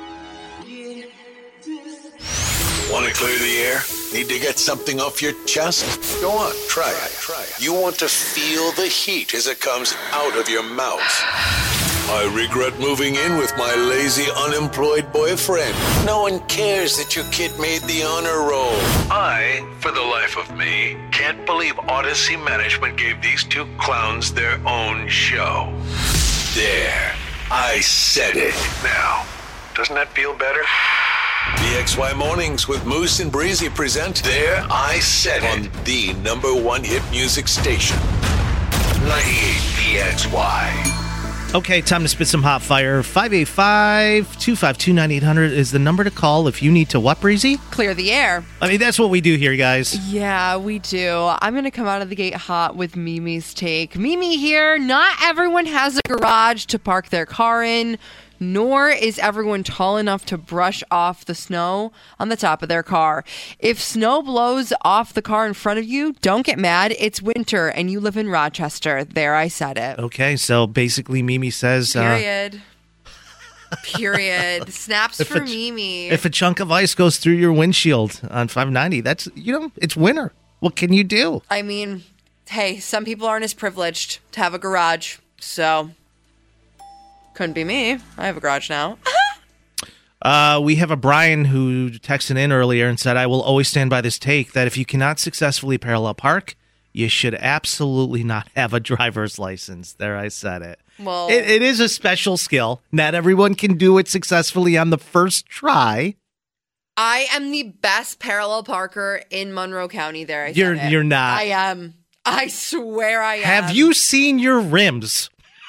[SPEAKER 7] Want to clear the air? Need to get something off your chest? Go on, try it. Try it. You want to feel the heat as it comes out of your mouth. I regret moving in with my lazy, unemployed boyfriend. No one cares that your kid made the honor roll. I, for the life of me, can't believe Odyssey Management gave these two clowns their own show. There. I said it. Now, doesn't that feel better? B X Y Mornings with Moose and Breezy present There I Said It on the number one hit music station. ninety-eight P X Y.
[SPEAKER 9] Okay, time to spit some hot fire. five eight five, two five two, nine eight hundred is the number to call if you need to what, Breezy?
[SPEAKER 10] Clear the air.
[SPEAKER 9] I mean, that's what we do here, guys.
[SPEAKER 10] Yeah, we do. I'm going to come out of the gate hot with Mimi's take. Mimi here. Not everyone has a garage to park their car in, nor is everyone tall enough to brush off the snow on the top of their car. If snow blows off the car in front of you, don't get mad. It's winter and you live in Rochester. There, I said it.
[SPEAKER 9] Okay, so basically Mimi says...
[SPEAKER 10] Period. Uh, Period. Snaps for
[SPEAKER 9] a,
[SPEAKER 10] Mimi.
[SPEAKER 9] If a chunk of ice goes through your windshield on five ninety, that's, you know, it's winter. What can you do?
[SPEAKER 10] I mean, hey, some people aren't as privileged to have a garage, so... Couldn't be me. I have a garage now.
[SPEAKER 9] uh, we have a Brian who texted in earlier and said, I will always stand by this take that if you cannot successfully parallel park, you should absolutely not have a driver's license. There, I said it.
[SPEAKER 10] Well,
[SPEAKER 9] it, it is a special skill. Not everyone can do it successfully on the first try.
[SPEAKER 10] I am the best parallel parker in Monroe County. There, I
[SPEAKER 9] you're
[SPEAKER 10] said it.
[SPEAKER 9] You're not.
[SPEAKER 10] I am. I swear I am.
[SPEAKER 9] Have you seen your rims?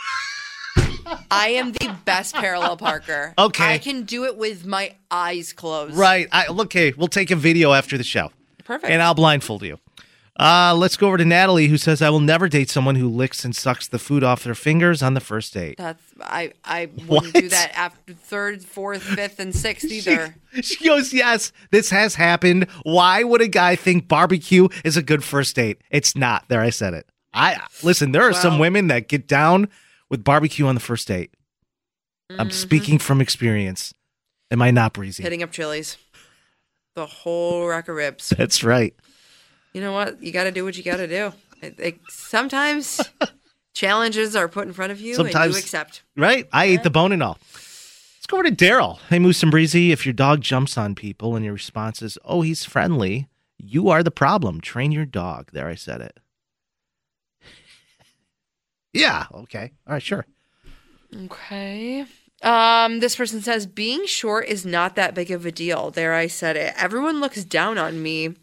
[SPEAKER 10] I am the best parallel parker.
[SPEAKER 9] Okay.
[SPEAKER 10] I can do it with my eyes closed.
[SPEAKER 9] Right. I, okay, we'll take a video after the show.
[SPEAKER 10] Perfect.
[SPEAKER 9] And I'll blindfold you. Uh, let's go over to Natalie, who says, I will never date someone who licks and sucks the food off their fingers on the first date.
[SPEAKER 10] That's I, I wouldn't
[SPEAKER 9] What?
[SPEAKER 10] do that after third, fourth, fifth, and sixth either.
[SPEAKER 9] She, she goes, yes, this has happened. Why would a guy think barbecue is a good first date? It's not. There, I said it. I Listen, there are
[SPEAKER 10] Well-
[SPEAKER 9] some women that get down with barbecue on the first date. I'm speaking from experience. Am I not, Breezy?
[SPEAKER 10] Hitting up Chili's. The whole rack of ribs.
[SPEAKER 9] That's right.
[SPEAKER 10] You know what? You got to do what you got to do. It, it, sometimes challenges are put in front of you and
[SPEAKER 9] Sometimes-
[SPEAKER 10] you accept.
[SPEAKER 9] Right? I ate the bone and all. Let's go over to Daryl. Hey, Moose and Breezy, if your dog jumps on people and your response is, oh, he's friendly, you are the problem. Train your dog. There, I said it. Yeah, okay. All right, sure.
[SPEAKER 10] Okay. Um, this person says, being short is not that big of a deal. There, I said it. Everyone looks down on me.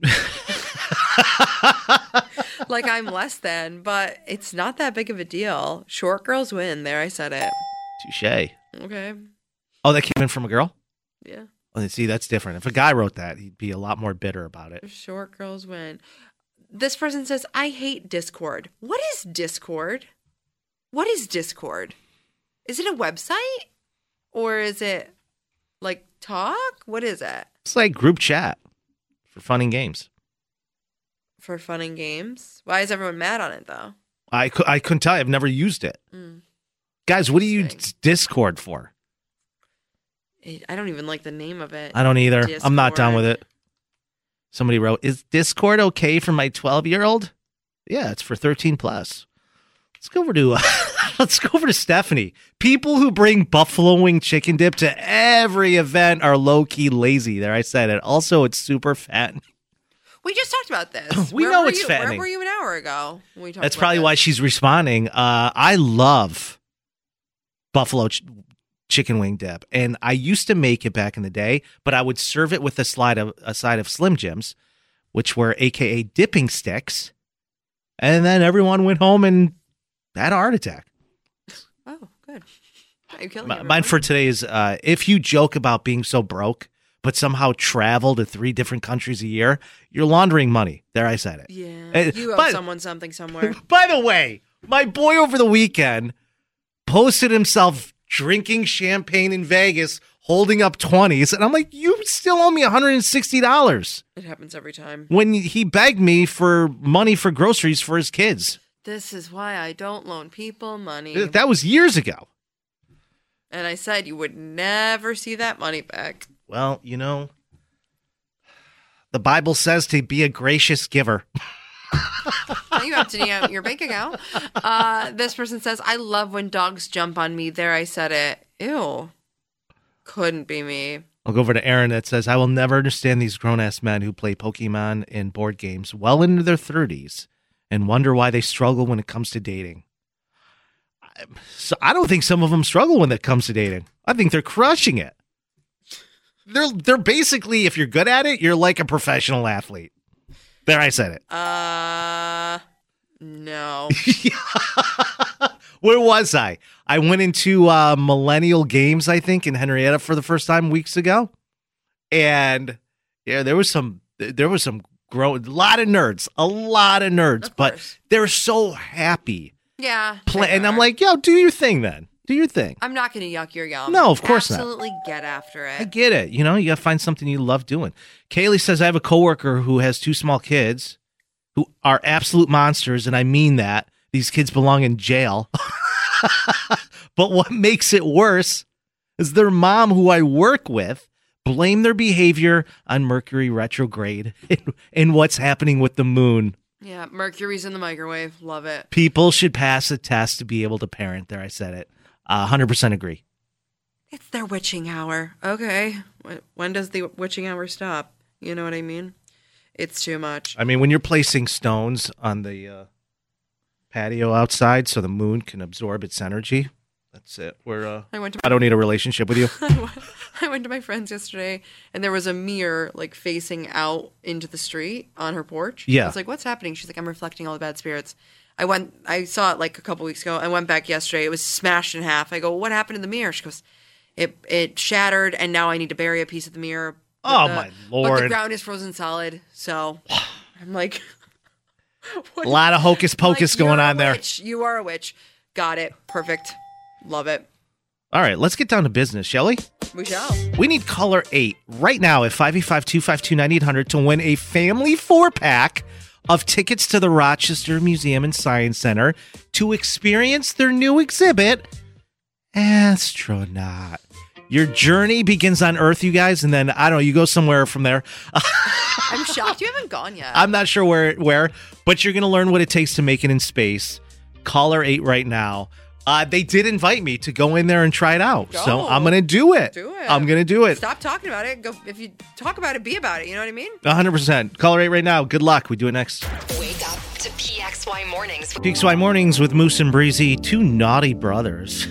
[SPEAKER 10] Like I'm less than, but it's not that big of a deal. Short girls win. There, I said it.
[SPEAKER 9] Touche.
[SPEAKER 10] Okay.
[SPEAKER 9] Oh, that came in from a girl?
[SPEAKER 10] Yeah.
[SPEAKER 9] Oh, see, that's different. If a guy wrote that, he'd be a lot more bitter about it.
[SPEAKER 10] Short girls win. This person says, I hate Discord. What is Discord? What is Discord? Is it a website? Or is it like talk? What is it?
[SPEAKER 9] It's like group chat for fun and games.
[SPEAKER 10] For fun and games? Why is everyone mad on it, though?
[SPEAKER 9] I, cou- I couldn't tell you. I've never used it.
[SPEAKER 10] Mm.
[SPEAKER 9] Guys, what do you use Discord for?
[SPEAKER 10] It, I don't even like the name of it.
[SPEAKER 9] I don't either.
[SPEAKER 10] Discord.
[SPEAKER 9] I'm not down with it. Somebody wrote, is Discord okay for my twelve-year-old? Yeah, it's for thirteen plus. Let's go over to uh, let's go over to Stephanie. People who bring buffalo wing chicken dip to every event are low-key lazy. There, I said it. Also, it's super fat.
[SPEAKER 10] We just talked about this.
[SPEAKER 9] We
[SPEAKER 10] Where
[SPEAKER 9] know
[SPEAKER 10] were
[SPEAKER 9] it's
[SPEAKER 10] you,
[SPEAKER 9] fattening.
[SPEAKER 10] Where were you an hour ago? When we talked
[SPEAKER 9] That's
[SPEAKER 10] about
[SPEAKER 9] probably
[SPEAKER 10] this?
[SPEAKER 9] why she's responding. Uh, I love buffalo ch- chicken wing dip, and I used to make it back in the day, but I would serve it with a slide of a side of Slim Jims, which were A K A dipping sticks, and then everyone went home and had a heart attack.
[SPEAKER 10] Oh, good. Are you killing
[SPEAKER 9] M-
[SPEAKER 10] everyone?
[SPEAKER 9] Mine for today is uh, if you joke about being so broke, but somehow travel to three different countries a year, you're laundering money. There, I said it.
[SPEAKER 10] Yeah. You owe
[SPEAKER 9] but,
[SPEAKER 10] someone something somewhere.
[SPEAKER 9] By the way, my boy over the weekend posted himself drinking champagne in Vegas, holding up twenties, and I'm like, you still owe me one hundred sixty dollars.
[SPEAKER 10] It happens every time.
[SPEAKER 9] When he begged me for money for groceries for his kids.
[SPEAKER 10] This is why I don't loan people money.
[SPEAKER 9] That was years ago.
[SPEAKER 10] And I said you would never see that money back.
[SPEAKER 9] Well, you know, the Bible says to be a gracious giver.
[SPEAKER 10] Now you have to empty out your bank account. Uh, this person says, I love when dogs jump on me. There, I said it. Ew. Couldn't be me.
[SPEAKER 9] I'll go over to Aaron that says, I will never understand these grown-ass men who play Pokemon and board games well into their thirties and wonder why they struggle when it comes to dating. So I don't think some of them struggle when it comes to dating. I think they're crushing it. They're they're basically, if you're good at it, you're like a professional athlete. There, I said it.
[SPEAKER 10] Uh, no.
[SPEAKER 9] Where was I? I went into uh, Millennial Games, I think, in Henrietta for the first time weeks ago, and yeah, there was some there was some grown a lot of nerds, a lot of nerds, of but they're so happy.
[SPEAKER 10] Yeah.
[SPEAKER 9] Play, and I'm like, yo, do your thing then. Do your thing.
[SPEAKER 10] I'm not going to yuck your yum.
[SPEAKER 9] No, of course not.
[SPEAKER 10] Absolutely get after it.
[SPEAKER 9] I get it. You know, you got to find something you love doing. Kaylee says, I have a coworker who has two small kids who are absolute monsters, and I mean that. These kids belong in jail. But what makes it worse is their mom, who I work with, blame their behavior on Mercury retrograde and, and what's happening with the moon.
[SPEAKER 10] Yeah, Mercury's in the microwave. Love it.
[SPEAKER 9] People should pass a test to be able to parent. There, I said it. Uh, one hundred percent agree.
[SPEAKER 10] It's their witching hour. Okay. When does the witching hour stop? You know what I mean? It's too much.
[SPEAKER 9] I mean, when you're placing stones on the uh, patio outside so the moon can absorb its energy, that's it. We're, uh,
[SPEAKER 10] I, went to
[SPEAKER 9] I don't need a relationship with you.
[SPEAKER 10] I went to my friend's yesterday, and there was a mirror, like, facing out into the street on her porch.
[SPEAKER 9] Yeah.
[SPEAKER 10] I was like, what's happening? She's like, I'm reflecting all the bad spirits. I went, I saw it, like, a couple weeks ago. I went back yesterday. It was smashed in half. I go, what happened to the mirror? She goes, it it shattered, and now I need to bury a piece of the mirror. But
[SPEAKER 9] oh,
[SPEAKER 10] the,
[SPEAKER 9] my
[SPEAKER 10] But
[SPEAKER 9] Lord.
[SPEAKER 10] the ground is frozen solid, so I'm like...
[SPEAKER 9] a lot of hocus pocus
[SPEAKER 10] like,
[SPEAKER 9] going
[SPEAKER 10] you're
[SPEAKER 9] on
[SPEAKER 10] a
[SPEAKER 9] there.
[SPEAKER 10] Witch. You are a witch. Got it. Perfect. Love it.
[SPEAKER 9] All right, let's get down to business, shall we?
[SPEAKER 10] We shall.
[SPEAKER 9] We need caller eight right now at five eight five, two five two, nine eight hundred to win a family four-pack of tickets to the Rochester Museum and Science Center to experience their new exhibit, Astronaut. Your journey begins on Earth, you guys, and then, I don't know, you go somewhere from there.
[SPEAKER 10] I'm shocked you haven't gone yet.
[SPEAKER 9] I'm not sure where, where, but you're going to learn what it takes to make it in space. Caller eight right now. Uh, they did invite me to go in there and try it out,
[SPEAKER 10] Go.
[SPEAKER 9] so I'm going to do it.
[SPEAKER 10] Do it.
[SPEAKER 9] I'm going to do it.
[SPEAKER 10] Stop talking about it. Go. If you talk about it, be about it. You know what I mean?
[SPEAKER 9] one hundred percent. Caller eight right now. Good luck. We do it next.
[SPEAKER 11] Wake up to P X Y Mornings.
[SPEAKER 9] P X Y Mornings with Moose and Breezy, two naughty brothers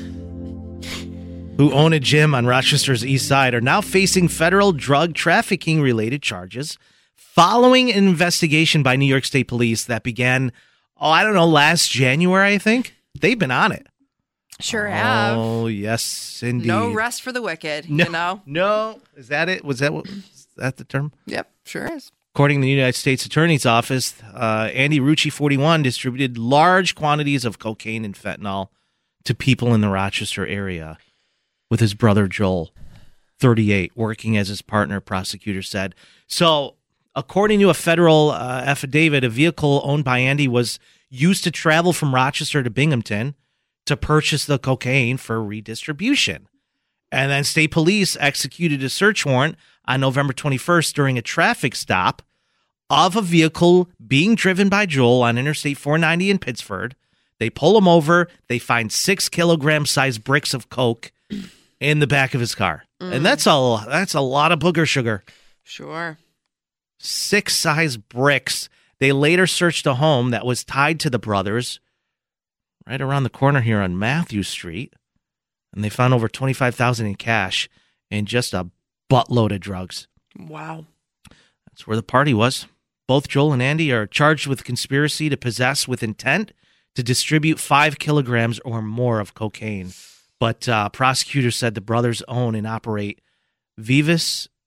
[SPEAKER 9] who own a gym on Rochester's east side are now facing federal drug trafficking related charges following an investigation by New York State Police that began, oh, I don't know, last January, I think. They've been on it.
[SPEAKER 10] Sure have.
[SPEAKER 9] Oh, yes, indeed.
[SPEAKER 10] No rest for the wicked,
[SPEAKER 9] No,
[SPEAKER 10] you know?
[SPEAKER 9] No. Is that it? Was that what, is that the term?
[SPEAKER 10] Yep, sure is.
[SPEAKER 9] According to the United States Attorney's Office, uh, Andy Rucci, forty-one, distributed large quantities of cocaine and fentanyl to people in the Rochester area with his brother Joel, thirty-eight, working as his partner, prosecutors said. So, according to a federal uh, affidavit, a vehicle owned by Andy was used to travel from Rochester to Binghamton to purchase the cocaine for redistribution. And then state police executed a search warrant on November twenty-first during a traffic stop of a vehicle being driven by Joel on Interstate four ninety in Pittsford. They pull him over. They find six kilogram size bricks of coke in the back of his car. Mm. And that's a, that's a lot of booger sugar.
[SPEAKER 10] Sure.
[SPEAKER 9] Six size bricks. They later searched a home that was tied to the brothers right around the corner here on Matthew Street. And they found over twenty-five thousand dollars in cash and just a buttload of drugs.
[SPEAKER 10] Wow.
[SPEAKER 9] That's where the party was. Both Joel and Andy are charged with conspiracy to possess with intent to distribute five kilograms or more of cocaine. But uh, prosecutors said the brothers own and operate Vivus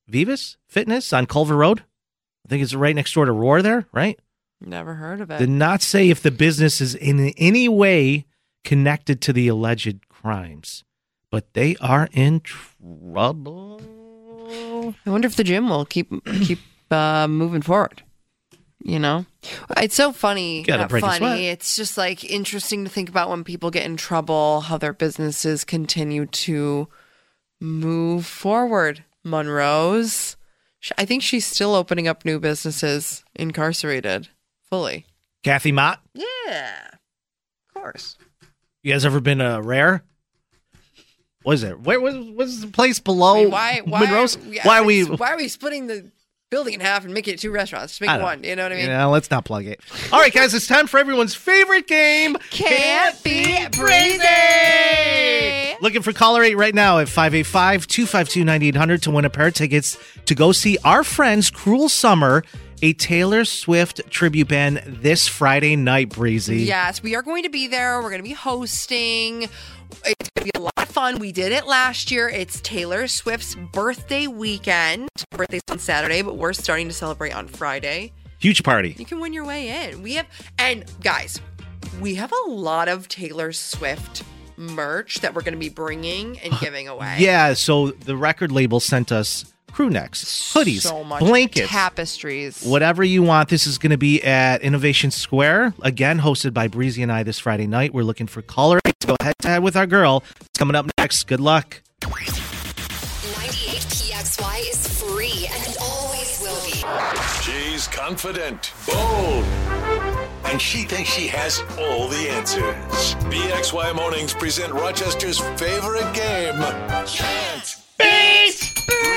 [SPEAKER 9] Vivas Fitness on Culver Road. I think it's right next door to Roar there, right?
[SPEAKER 10] Never heard of it.
[SPEAKER 9] Did not say if the business is in any way connected to the alleged crimes, but they are in trouble.
[SPEAKER 10] I wonder if the gym will keep keep uh, moving forward. You know, it's so funny.
[SPEAKER 9] Gotta
[SPEAKER 10] Not
[SPEAKER 9] break a sweat.
[SPEAKER 10] funny. It's just like interesting to think about when people get in trouble, how their businesses continue to move forward. Monroe's, I think she's still opening up new businesses, incarcerated fully.
[SPEAKER 9] Kathy Mott.
[SPEAKER 10] Yeah, of course.
[SPEAKER 9] You guys ever been uh, Rare? What is it? Where was was the place below
[SPEAKER 10] I mean, why? Why?
[SPEAKER 9] Monroe's?
[SPEAKER 10] Are, yeah,
[SPEAKER 9] why are we?
[SPEAKER 10] Why are we splitting the building in half and making it two restaurants? Just make
[SPEAKER 9] I
[SPEAKER 10] it
[SPEAKER 9] don't-
[SPEAKER 10] one. You know what I mean?
[SPEAKER 9] Yeah, let's not plug it. All right, guys, it's time for everyone's favorite game.
[SPEAKER 10] Can't beat Breezy.
[SPEAKER 9] Looking for caller eight right now at five eight five, two five two, nine eight hundred to win a pair of tickets to go see our friends Cruel Summer, a Taylor Swift tribute band this Friday night, Breezy.
[SPEAKER 10] Yes, we are going to be there. We're going to be hosting. It's going to be a lot of fun. We did it last year. It's Taylor Swift's birthday weekend. Birthday's on Saturday, but we're starting to celebrate on Friday.
[SPEAKER 9] Huge party.
[SPEAKER 10] You can win your way in. We have, and guys, we have a lot of Taylor Swift merch that we're going to be bringing and giving away.
[SPEAKER 9] Yeah, so the record label sent us crew necks, hoodies,
[SPEAKER 10] So much
[SPEAKER 9] blankets,
[SPEAKER 10] tapestries.
[SPEAKER 9] whatever you want. This is going to be at Innovation Square, again, hosted by Breezy and I this Friday night. We're looking for caller eight to go head to head with our girl. It's coming up next. Good luck.
[SPEAKER 11] ninety-eight P X Y is free and always will be.
[SPEAKER 7] She's confident, bold, and she thinks she has all the answers. B X Y Mornings present Rochester's favorite game, Can't Beat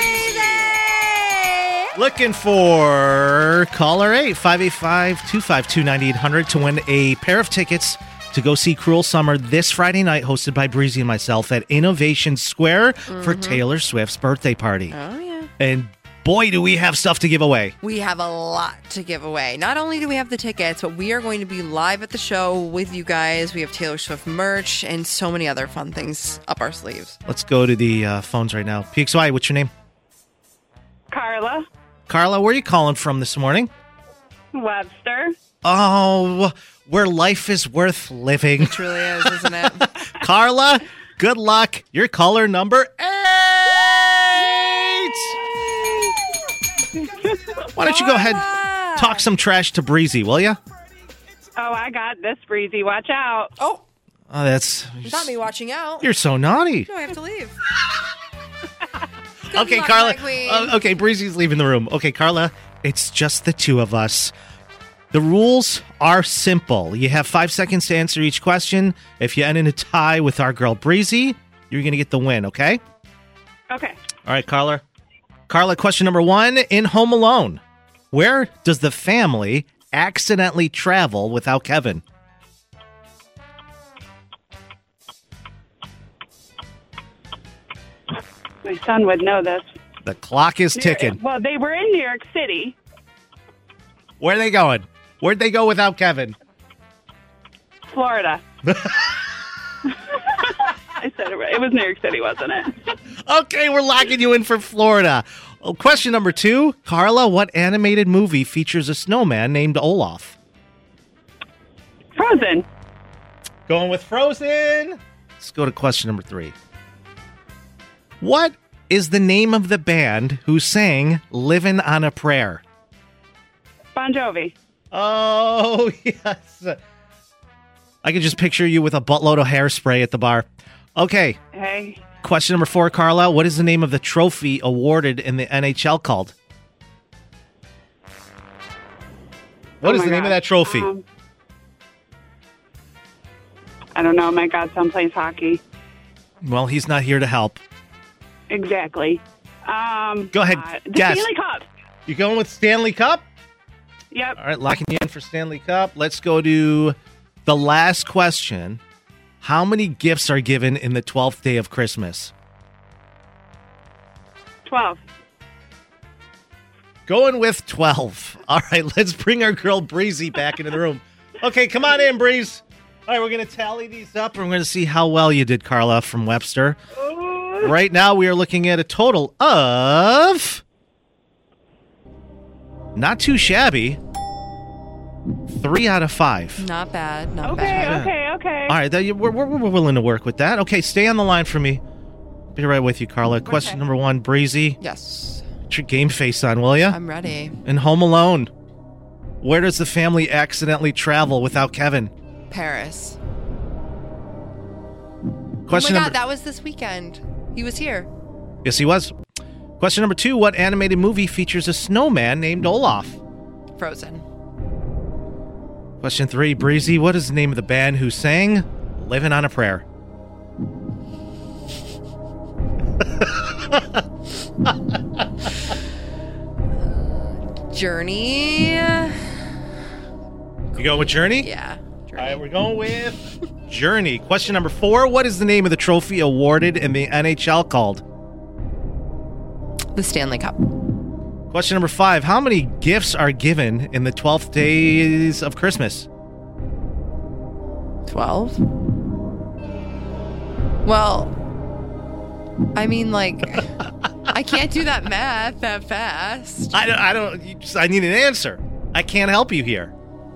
[SPEAKER 9] Looking for caller eight, five eight five, two five two, nine eight hundred to win a pair of tickets to go see Cruel Summer this Friday night, hosted by Breezy and myself at Innovation Square for Taylor Swift's birthday party.
[SPEAKER 10] Oh, yeah.
[SPEAKER 9] And boy, do we have stuff to give away.
[SPEAKER 10] We have a lot to give away. Not only do we have the tickets, but we are going to be live at the show with you guys. We have Taylor Swift merch and so many other fun things up our sleeves.
[SPEAKER 9] Let's go to the uh, phones right now. P X Y, what's your name?
[SPEAKER 17] Carla.
[SPEAKER 9] Carla, where are you calling from this morning?
[SPEAKER 17] Webster.
[SPEAKER 9] Oh, where life is worth living.
[SPEAKER 10] It truly is, isn't it?
[SPEAKER 9] Carla, good luck. Your caller number eight. Why don't you go ahead, talk some trash to Breezy, will you?
[SPEAKER 17] Oh, I got this, Breezy. Watch out.
[SPEAKER 10] Oh.
[SPEAKER 9] Oh, that's...
[SPEAKER 10] Not me watching out.
[SPEAKER 9] You're so naughty.
[SPEAKER 10] No, I have to leave.
[SPEAKER 9] Okay,
[SPEAKER 10] luck,
[SPEAKER 9] Carla.
[SPEAKER 10] my queen.
[SPEAKER 9] Uh, okay, Breezy's leaving the room. Okay, Carla, it's just the two of us. The rules are simple. You have five seconds to answer each question. If you end in a tie with our girl Breezy, you're going to get the win, okay?
[SPEAKER 17] Okay.
[SPEAKER 9] All right, Carla. Carla, question number one. In Home Alone, where does the family accidentally travel without Kevin?
[SPEAKER 17] My son would know this.
[SPEAKER 9] The clock is ticking.
[SPEAKER 17] Well, they were in New York City.
[SPEAKER 9] Where are they going? Where'd they go without Kevin?
[SPEAKER 17] Florida. I said it right. It was New York City, wasn't it?
[SPEAKER 9] Okay, we're locking you in for Florida. Oh, question number two. Carla, what animated movie features a snowman named Olaf?
[SPEAKER 17] Frozen.
[SPEAKER 9] Going with Frozen. Let's go to question number three. What is the name of the band who sang Livin' on a Prayer?
[SPEAKER 17] Bon Jovi.
[SPEAKER 9] Oh, yes. I can just picture you with a buttload of hairspray at the bar. Okay.
[SPEAKER 17] Hey.
[SPEAKER 9] Question number four, Carla. What is the name of the trophy awarded in the N H L called? What
[SPEAKER 17] Oh
[SPEAKER 9] is
[SPEAKER 17] my
[SPEAKER 9] the name
[SPEAKER 17] God.
[SPEAKER 9] of that trophy?
[SPEAKER 17] Um, I don't know. My godson plays hockey.
[SPEAKER 9] Well, he's not here to help.
[SPEAKER 17] Exactly. Um,
[SPEAKER 9] Go ahead,
[SPEAKER 17] Uh, the
[SPEAKER 9] guess.
[SPEAKER 17] Stanley Cup.
[SPEAKER 9] You going with Stanley Cup?
[SPEAKER 17] Yep.
[SPEAKER 9] All right, locking you in for Stanley Cup. Let's go to the last question. How many gifts are given in the twelfth day of Christmas?
[SPEAKER 17] twelve.
[SPEAKER 9] Going with twelve. All right, let's bring our girl Breezy back into the room. Okay, come on in, Breeze. All right, we're going to tally these up, and we're going to see how well you did, Carla, from Webster. Right now, we are looking at a total of Not too shabby. Three out of five.
[SPEAKER 10] Not bad. Not
[SPEAKER 17] Okay,
[SPEAKER 10] bad.
[SPEAKER 17] okay, okay.
[SPEAKER 9] All right, that, we're, we're, we're willing to work with that. Okay, stay on the line for me. Be right with you, Carla. Question number one, Breezy.
[SPEAKER 10] Yes.
[SPEAKER 9] Put your game face on, will you?
[SPEAKER 10] I'm ready.
[SPEAKER 9] In Home Alone, where does the family accidentally travel without Kevin?
[SPEAKER 10] Paris.
[SPEAKER 9] Question
[SPEAKER 10] oh my
[SPEAKER 9] number-
[SPEAKER 10] God, that was this weekend. He was here.
[SPEAKER 9] Yes, he was. Question number two, what animated movie features a snowman named Olaf?
[SPEAKER 10] Frozen.
[SPEAKER 9] Question three, Breezy, what is the name of the band who sang Living on a Prayer?
[SPEAKER 10] Journey.
[SPEAKER 9] You going with Journey?
[SPEAKER 10] Yeah.
[SPEAKER 9] All right, we're going with Journey. Question number four, what is the name of the trophy awarded in the N H L called?
[SPEAKER 10] The Stanley Cup.
[SPEAKER 9] Question number five, how many gifts are given in the twelfth days of Christmas?
[SPEAKER 10] twelve? Well, I mean, like, I can't do that math that fast.
[SPEAKER 9] I don't, I don't, you just, I need an answer. I can't help you here.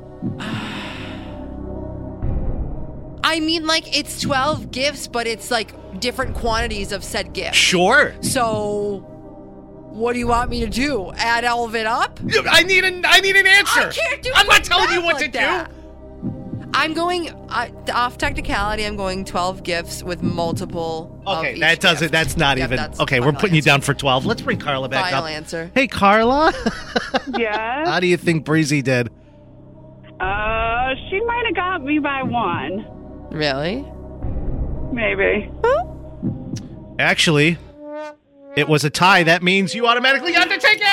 [SPEAKER 10] I mean, like, it's twelve gifts, but it's, like, different quantities of said gift.
[SPEAKER 9] Sure.
[SPEAKER 10] So, what do you want me to do? Add all of it up?
[SPEAKER 9] I need an, I need an answer.
[SPEAKER 10] I can't do
[SPEAKER 9] I'm not
[SPEAKER 10] quick
[SPEAKER 9] telling you
[SPEAKER 10] math
[SPEAKER 9] what
[SPEAKER 10] like
[SPEAKER 9] to
[SPEAKER 10] that. I'm going, uh, off technicality, I'm going twelve gifts with multiple of
[SPEAKER 9] Okay,
[SPEAKER 10] each
[SPEAKER 9] that doesn't,
[SPEAKER 10] gift.
[SPEAKER 9] that's not
[SPEAKER 10] Yep,
[SPEAKER 9] even,
[SPEAKER 10] that's
[SPEAKER 9] okay, we're
[SPEAKER 10] final
[SPEAKER 9] putting you
[SPEAKER 10] answer.
[SPEAKER 9] down for twelve. Let's bring Carla back
[SPEAKER 10] Final
[SPEAKER 9] up.
[SPEAKER 10] answer.
[SPEAKER 9] Hey, Carla.
[SPEAKER 17] Yes.
[SPEAKER 9] How do you think Breezy did?
[SPEAKER 17] Uh, she might have got me by one.
[SPEAKER 10] Really?
[SPEAKER 17] Maybe.
[SPEAKER 9] Actually, it was a tie. That means you automatically got the ticket!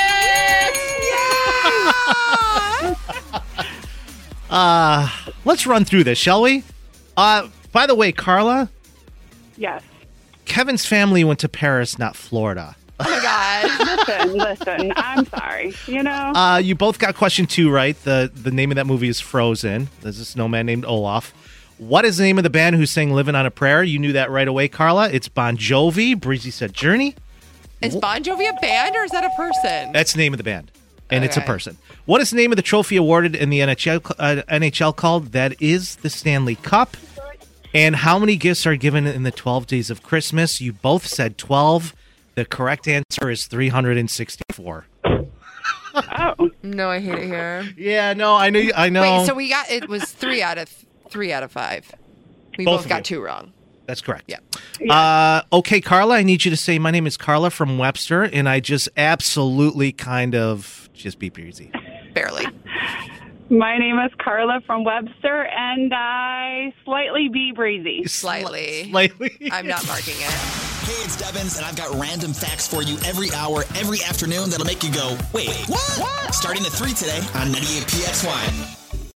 [SPEAKER 9] uh, let's run through this, shall we? Uh, by the way, Carla,
[SPEAKER 17] Yes.
[SPEAKER 9] Kevin's family went to Paris, not Florida.
[SPEAKER 10] Oh my God.
[SPEAKER 17] Listen, listen. I'm sorry. You know?
[SPEAKER 9] Uh, you both got question two right. The the name of that movie is Frozen. There's a snowman named Olaf. What is the name of the band who sang Living on a Prayer? You knew that right away, Carla. It's Bon Jovi. Breezy said Journey.
[SPEAKER 10] Is Bon Jovi a band or is that a person?
[SPEAKER 9] That's the name of the band, and it's a
[SPEAKER 10] Okay.
[SPEAKER 9] person. What is the name of the trophy awarded in the N H L, uh, N H L called? That is the Stanley Cup. And how many gifts are given in the twelve days of Christmas? You both said twelve. The correct answer is three hundred sixty-four.
[SPEAKER 17] Oh.
[SPEAKER 10] No, I hate it here.
[SPEAKER 9] Yeah, no, I know. I know.
[SPEAKER 10] Wait, so we got, it was three out of, three out of five. We
[SPEAKER 9] Both
[SPEAKER 10] both,
[SPEAKER 9] of
[SPEAKER 10] got
[SPEAKER 9] you.
[SPEAKER 10] two wrong.
[SPEAKER 9] That's correct.
[SPEAKER 10] Yeah.
[SPEAKER 9] Uh, okay, Carla, I need you to say, my name is Carla from Webster, and I just absolutely kind of just be breezy.
[SPEAKER 10] Barely.
[SPEAKER 17] My name is Carla from Webster, and I slightly be breezy.
[SPEAKER 10] Slightly.
[SPEAKER 9] Slightly.
[SPEAKER 10] I'm not marking it.
[SPEAKER 18] Hey, it's Devins, and I've got random facts for you every hour, every afternoon that'll make you go, wait, what? what? Starting at three today on ninety-eight P X Y.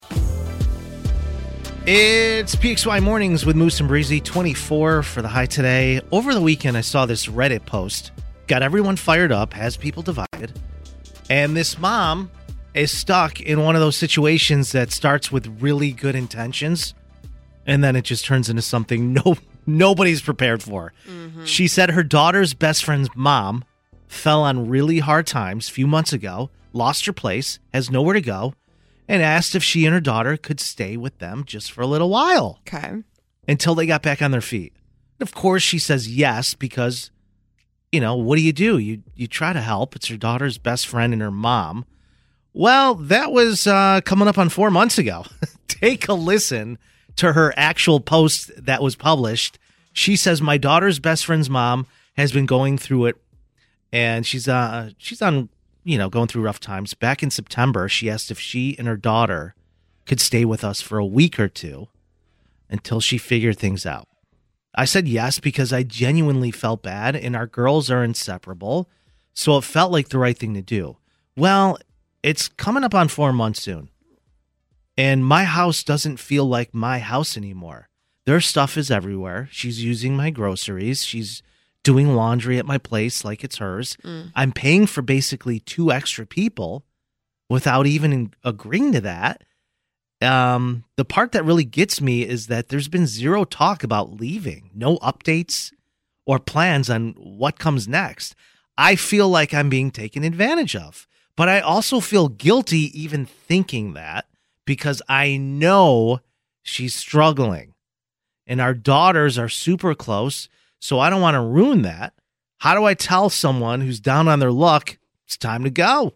[SPEAKER 9] It's P X Y Mornings with Moose and Breezy, twenty-four for the high today. Over the weekend, I saw this Reddit post. Got everyone fired up, has people divided. And this mom is stuck in one of those situations that starts with really good intentions, and then it just turns into something no nobody's prepared for. Mm-hmm. She said her daughter's best friend's mom fell on really hard times a few months ago, lost her place, has nowhere to go, and asked if she and her daughter could stay with them just for a little while.
[SPEAKER 10] Okay.
[SPEAKER 9] Until they got back on their feet. Of course, she says yes because, you know, what do you do? You you try to help. It's her daughter's best friend and her mom. Well, that was uh, coming up on four months ago. Take a listen to her actual post that was published. She says, my daughter's best friend's mom has been going through it, and she's uh she's on, you know, going through rough times. Back in September, she asked if she and her daughter could stay with us for a week or two until she figured things out. I said yes because I genuinely felt bad, and our girls are inseparable, so it felt like the right thing to do. Well, it's coming up on four months soon, and my house doesn't feel like my house anymore. Their stuff is everywhere. She's using my groceries. She's doing laundry at my place like it's hers.
[SPEAKER 10] Mm.
[SPEAKER 9] I'm paying for basically two extra people without even agreeing to that. Um, the part that really gets me is that there's been zero talk about leaving, no updates or plans on what comes next. I feel like I'm being taken advantage of. But I also feel guilty even thinking that because I know she's struggling and our daughters are super close. So I don't want to ruin that. How do I tell someone who's down on their luck it's time to go?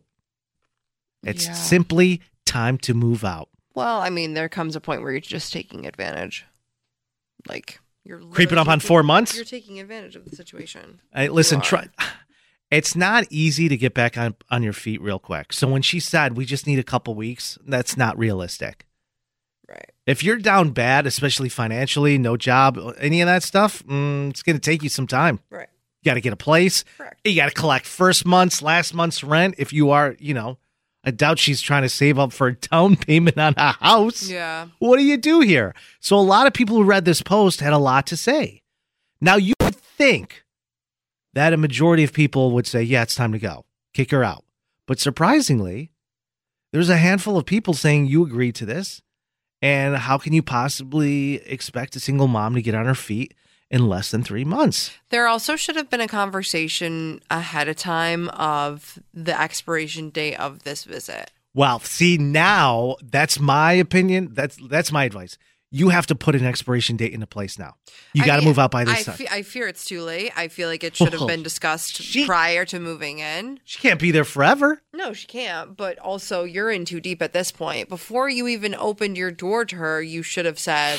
[SPEAKER 9] It's
[SPEAKER 10] Yeah.
[SPEAKER 9] simply time to move out.
[SPEAKER 10] Well, I mean, there comes a point where you're just taking advantage. Like, you're
[SPEAKER 9] Creeping up
[SPEAKER 10] literally
[SPEAKER 9] on four months?
[SPEAKER 10] You're taking advantage of the situation.
[SPEAKER 9] I, listen,
[SPEAKER 10] You are.
[SPEAKER 9] try. It's not easy to get back on, on your feet real quick. So when she said we just need a couple weeks, that's not realistic.
[SPEAKER 10] Right.
[SPEAKER 9] If you're down bad, especially financially, no job, any of that stuff, mm, it's going to take you some time.
[SPEAKER 10] Right.
[SPEAKER 9] You got to get a place.
[SPEAKER 10] Correct.
[SPEAKER 9] You got to collect first month's, last month's rent. If you are, you know, I doubt she's trying to save up for a down payment on a house.
[SPEAKER 10] Yeah.
[SPEAKER 9] What do you do here? So a lot of people who read this post had a lot to say. Now you would think that a majority of people would say, yeah, it's time to go. Kick her out. But surprisingly, there's a handful of people saying you agree to this. And how can you possibly expect a single mom to get on her feet in less than three months?
[SPEAKER 10] There also should have been a conversation ahead of time of the expiration date of this visit.
[SPEAKER 9] Well, see, now that's my opinion. That's that's my advice. You have to put an expiration date into place now. You
[SPEAKER 10] I
[SPEAKER 9] got to
[SPEAKER 10] mean,
[SPEAKER 9] move out by this
[SPEAKER 10] I
[SPEAKER 9] time.
[SPEAKER 10] fe- I fear it's too late. I feel like it should have
[SPEAKER 9] Oh,
[SPEAKER 10] been discussed prior to moving in.
[SPEAKER 9] She can't be there forever.
[SPEAKER 10] No, she can't. But also, you're in too deep at this point. Before you even opened your door to her, you should have said,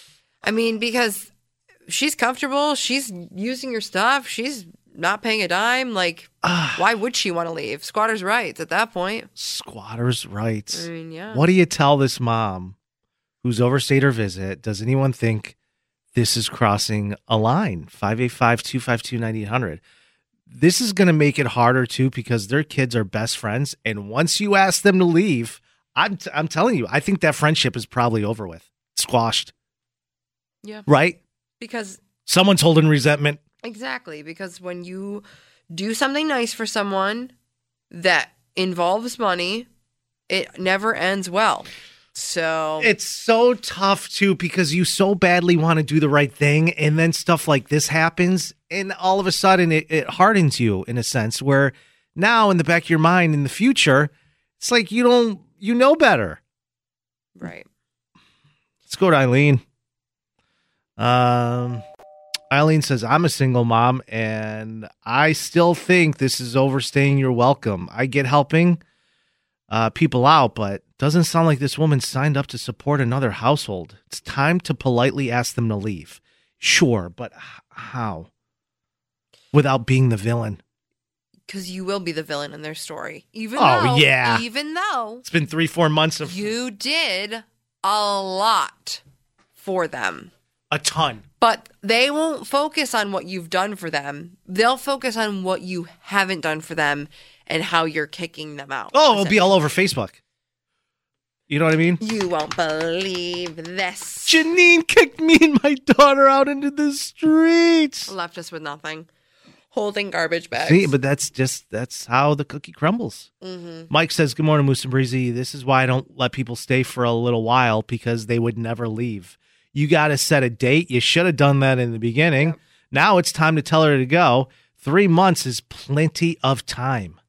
[SPEAKER 10] I mean, because she's comfortable. She's using your stuff. She's not paying a dime. Like, why would she want to leave? Squatter's rights at that point.
[SPEAKER 9] Squatter's rights.
[SPEAKER 10] I mean, yeah.
[SPEAKER 9] What do you tell this mom who's overstayed her visit? Does anyone think this is crossing a line? five eight five, two five two, nine eight hundred. This is going to make it harder, too, because their kids are best friends. And once you ask them to leave, I'm, t- I'm telling you, I think that friendship is probably over with. Squashed.
[SPEAKER 10] Yeah.
[SPEAKER 9] Right?
[SPEAKER 10] Because
[SPEAKER 9] Someone's holding resentment.
[SPEAKER 10] Exactly, because when you do something nice for someone that involves money, it never ends well. So
[SPEAKER 9] It's so tough, too, because you so badly want to do the right thing, and then stuff like this happens, and all of a sudden it, it hardens you in a sense where now in the back of your mind in the future, it's like you don't, you know better.
[SPEAKER 10] Right.
[SPEAKER 9] Let's go to Eileen. Um, Eileen says, I'm a single mom, and I still think this is overstaying your welcome. I get helping uh, people out, but doesn't sound like this woman signed up to support another household. It's time to politely ask them to leave. Sure, but h- how? Without being the villain.
[SPEAKER 10] Because you will be the villain in their story. Even
[SPEAKER 9] Oh,
[SPEAKER 10] though,
[SPEAKER 9] yeah.
[SPEAKER 10] Even though
[SPEAKER 9] It's been three, four months of
[SPEAKER 10] you did a lot for them.
[SPEAKER 9] a ton.
[SPEAKER 10] But they won't focus on what you've done for them. They'll focus on what you haven't done for them and how you're kicking them out.
[SPEAKER 9] Oh, it'll be all over Facebook. You know what I mean?
[SPEAKER 10] You won't believe this.
[SPEAKER 9] Janine kicked me and my daughter out into the streets.
[SPEAKER 10] Left us with nothing. Holding garbage bags.
[SPEAKER 9] See, but that's just, that's how the cookie crumbles.
[SPEAKER 10] Mhm.
[SPEAKER 9] Mike says, good morning, Moose and Breezy. This is why I don't let people stay for a little while, because they would never leave. You got to set a date. You should have done that in the beginning. Yep. Now it's time to tell her to go. Three months is plenty of time.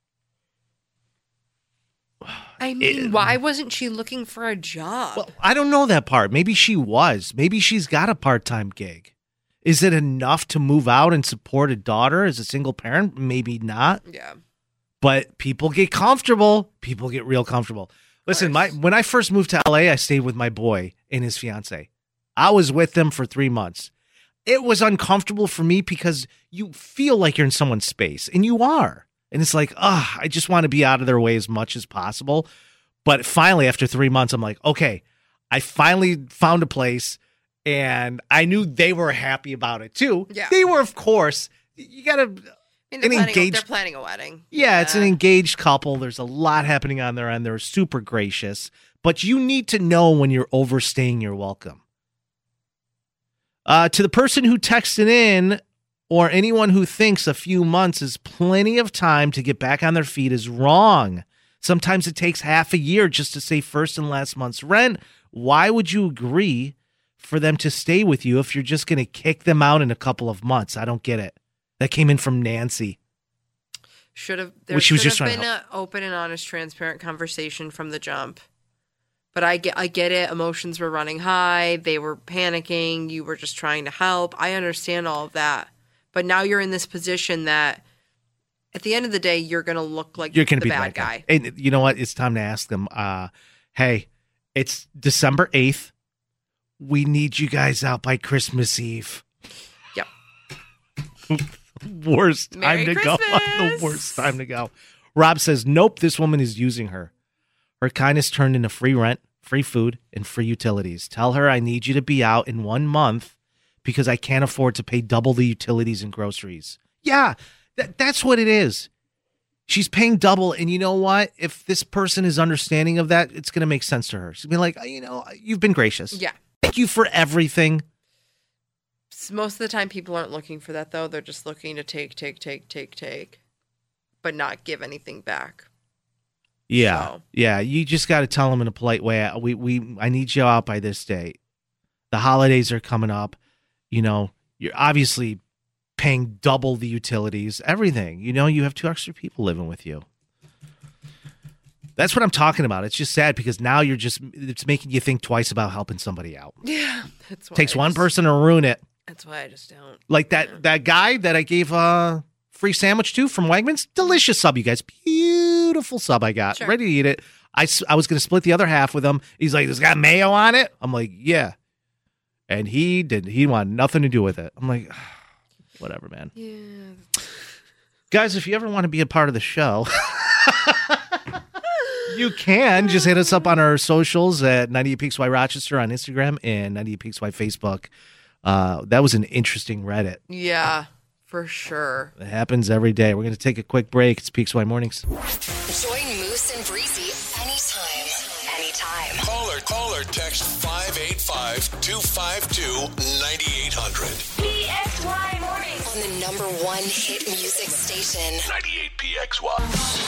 [SPEAKER 10] I mean, why wasn't she looking for a job?
[SPEAKER 9] Well, I don't know that part. Maybe she was. Maybe she's got a part-time gig. Is it enough to move out and support a daughter as a single parent? Maybe not.
[SPEAKER 10] Yeah.
[SPEAKER 9] But people get comfortable. People get real comfortable. Listen, my when I first moved to L A, I stayed with my boy and his fiance. I was with them for three months. It was uncomfortable for me because you feel like you're in someone's space, and you are. And it's like, ah, I just want to be out of their way as much as possible. But finally, after three months, I'm like, okay, I finally found a place, and I knew they were happy about it too.
[SPEAKER 10] Yeah.
[SPEAKER 9] They were, of course. You got to...
[SPEAKER 10] I mean, they're,
[SPEAKER 9] an
[SPEAKER 10] planning,
[SPEAKER 9] engaged-
[SPEAKER 10] they're planning a wedding.
[SPEAKER 9] Yeah, it's an engaged couple. There's a lot happening on their end. They're super gracious. But you need to know when you're overstaying your welcome. Uh, to the person who texted in, or anyone who thinks a few months is plenty of time to get back on their feet, is wrong. Sometimes it takes half a year just to save first and last month's rent. Why would you agree for them to stay with you if you're just going to kick them out in a couple of months? I don't get it. That came in from Nancy.
[SPEAKER 10] Should have. There
[SPEAKER 9] Which she was
[SPEAKER 10] should
[SPEAKER 9] just
[SPEAKER 10] have
[SPEAKER 9] trying to
[SPEAKER 10] been an open and honest, transparent conversation from the jump. But I get, I get it. Emotions were running high. They were panicking. You were just trying to help. I understand all of that. But now you're in this position that, at the end of the day, you're going to look like
[SPEAKER 9] You're going to
[SPEAKER 10] the
[SPEAKER 9] be the
[SPEAKER 10] bad
[SPEAKER 9] bad
[SPEAKER 10] guy.
[SPEAKER 9] guy. And you know what? It's time to ask them, uh, hey, it's December eighth. We need you guys out by Christmas Eve.
[SPEAKER 10] Yep.
[SPEAKER 9] Worst time
[SPEAKER 10] Merry
[SPEAKER 9] to go. The worst time to go. Rob says, nope, this woman is using her. Her kindness turned into free rent, free food, and free utilities. Tell her I need you to be out in one month because I can't afford to pay double the utilities and groceries. Yeah, that, that's what it is. She's paying double, and you know what? If this person is understanding of that, it's going to make sense to her. She's going to be like, you know, you've been gracious.
[SPEAKER 10] Yeah.
[SPEAKER 9] Thank you for everything.
[SPEAKER 10] Most of the time, people aren't looking for that, though. They're just looking to take, take, take, take, take, but not give anything back.
[SPEAKER 9] Yeah,
[SPEAKER 10] So.
[SPEAKER 9] yeah. You just got to tell them in a polite way. We, we, I need you out by this date. The holidays are coming up. You know, you're obviously paying double the utilities, everything. You know, you have two extra people living with you. That's what I'm talking about. It's just sad because now you're just, it's making you think twice about helping somebody out.
[SPEAKER 10] Yeah. That's why
[SPEAKER 9] Takes
[SPEAKER 10] I
[SPEAKER 9] one
[SPEAKER 10] just-
[SPEAKER 9] person to ruin it.
[SPEAKER 10] That's why I just don't.
[SPEAKER 9] Like that that guy that I gave a free sandwich to from Wegmans. Delicious sub, you guys. Beautiful sub I got.
[SPEAKER 10] Sure.
[SPEAKER 9] Ready to eat it. I, s- I was going to split the other half with him. He's like, it's got mayo on it? I'm like, yeah. And he didn't. He wanted nothing to do with it. I'm like, whatever, man.
[SPEAKER 10] Yeah.
[SPEAKER 9] Guys, if you ever want to be a part of the show, you can. Just hit us up on our socials at ninety-eight P X Y Rochester on Instagram and ninety-eight P X Y Facebook. Uh, that was an interesting Reddit.
[SPEAKER 10] Yeah, for sure.
[SPEAKER 9] It happens every day. We're going to take a quick break. It's P X Y Mornings.
[SPEAKER 11] Join Moose and Breezy anytime. Anytime.
[SPEAKER 7] Call or, call or text five eight five, two five two, nine eight hundred.
[SPEAKER 11] P X Y Mornings. On the number one hit music station.
[SPEAKER 7] ninety-eight P X Y.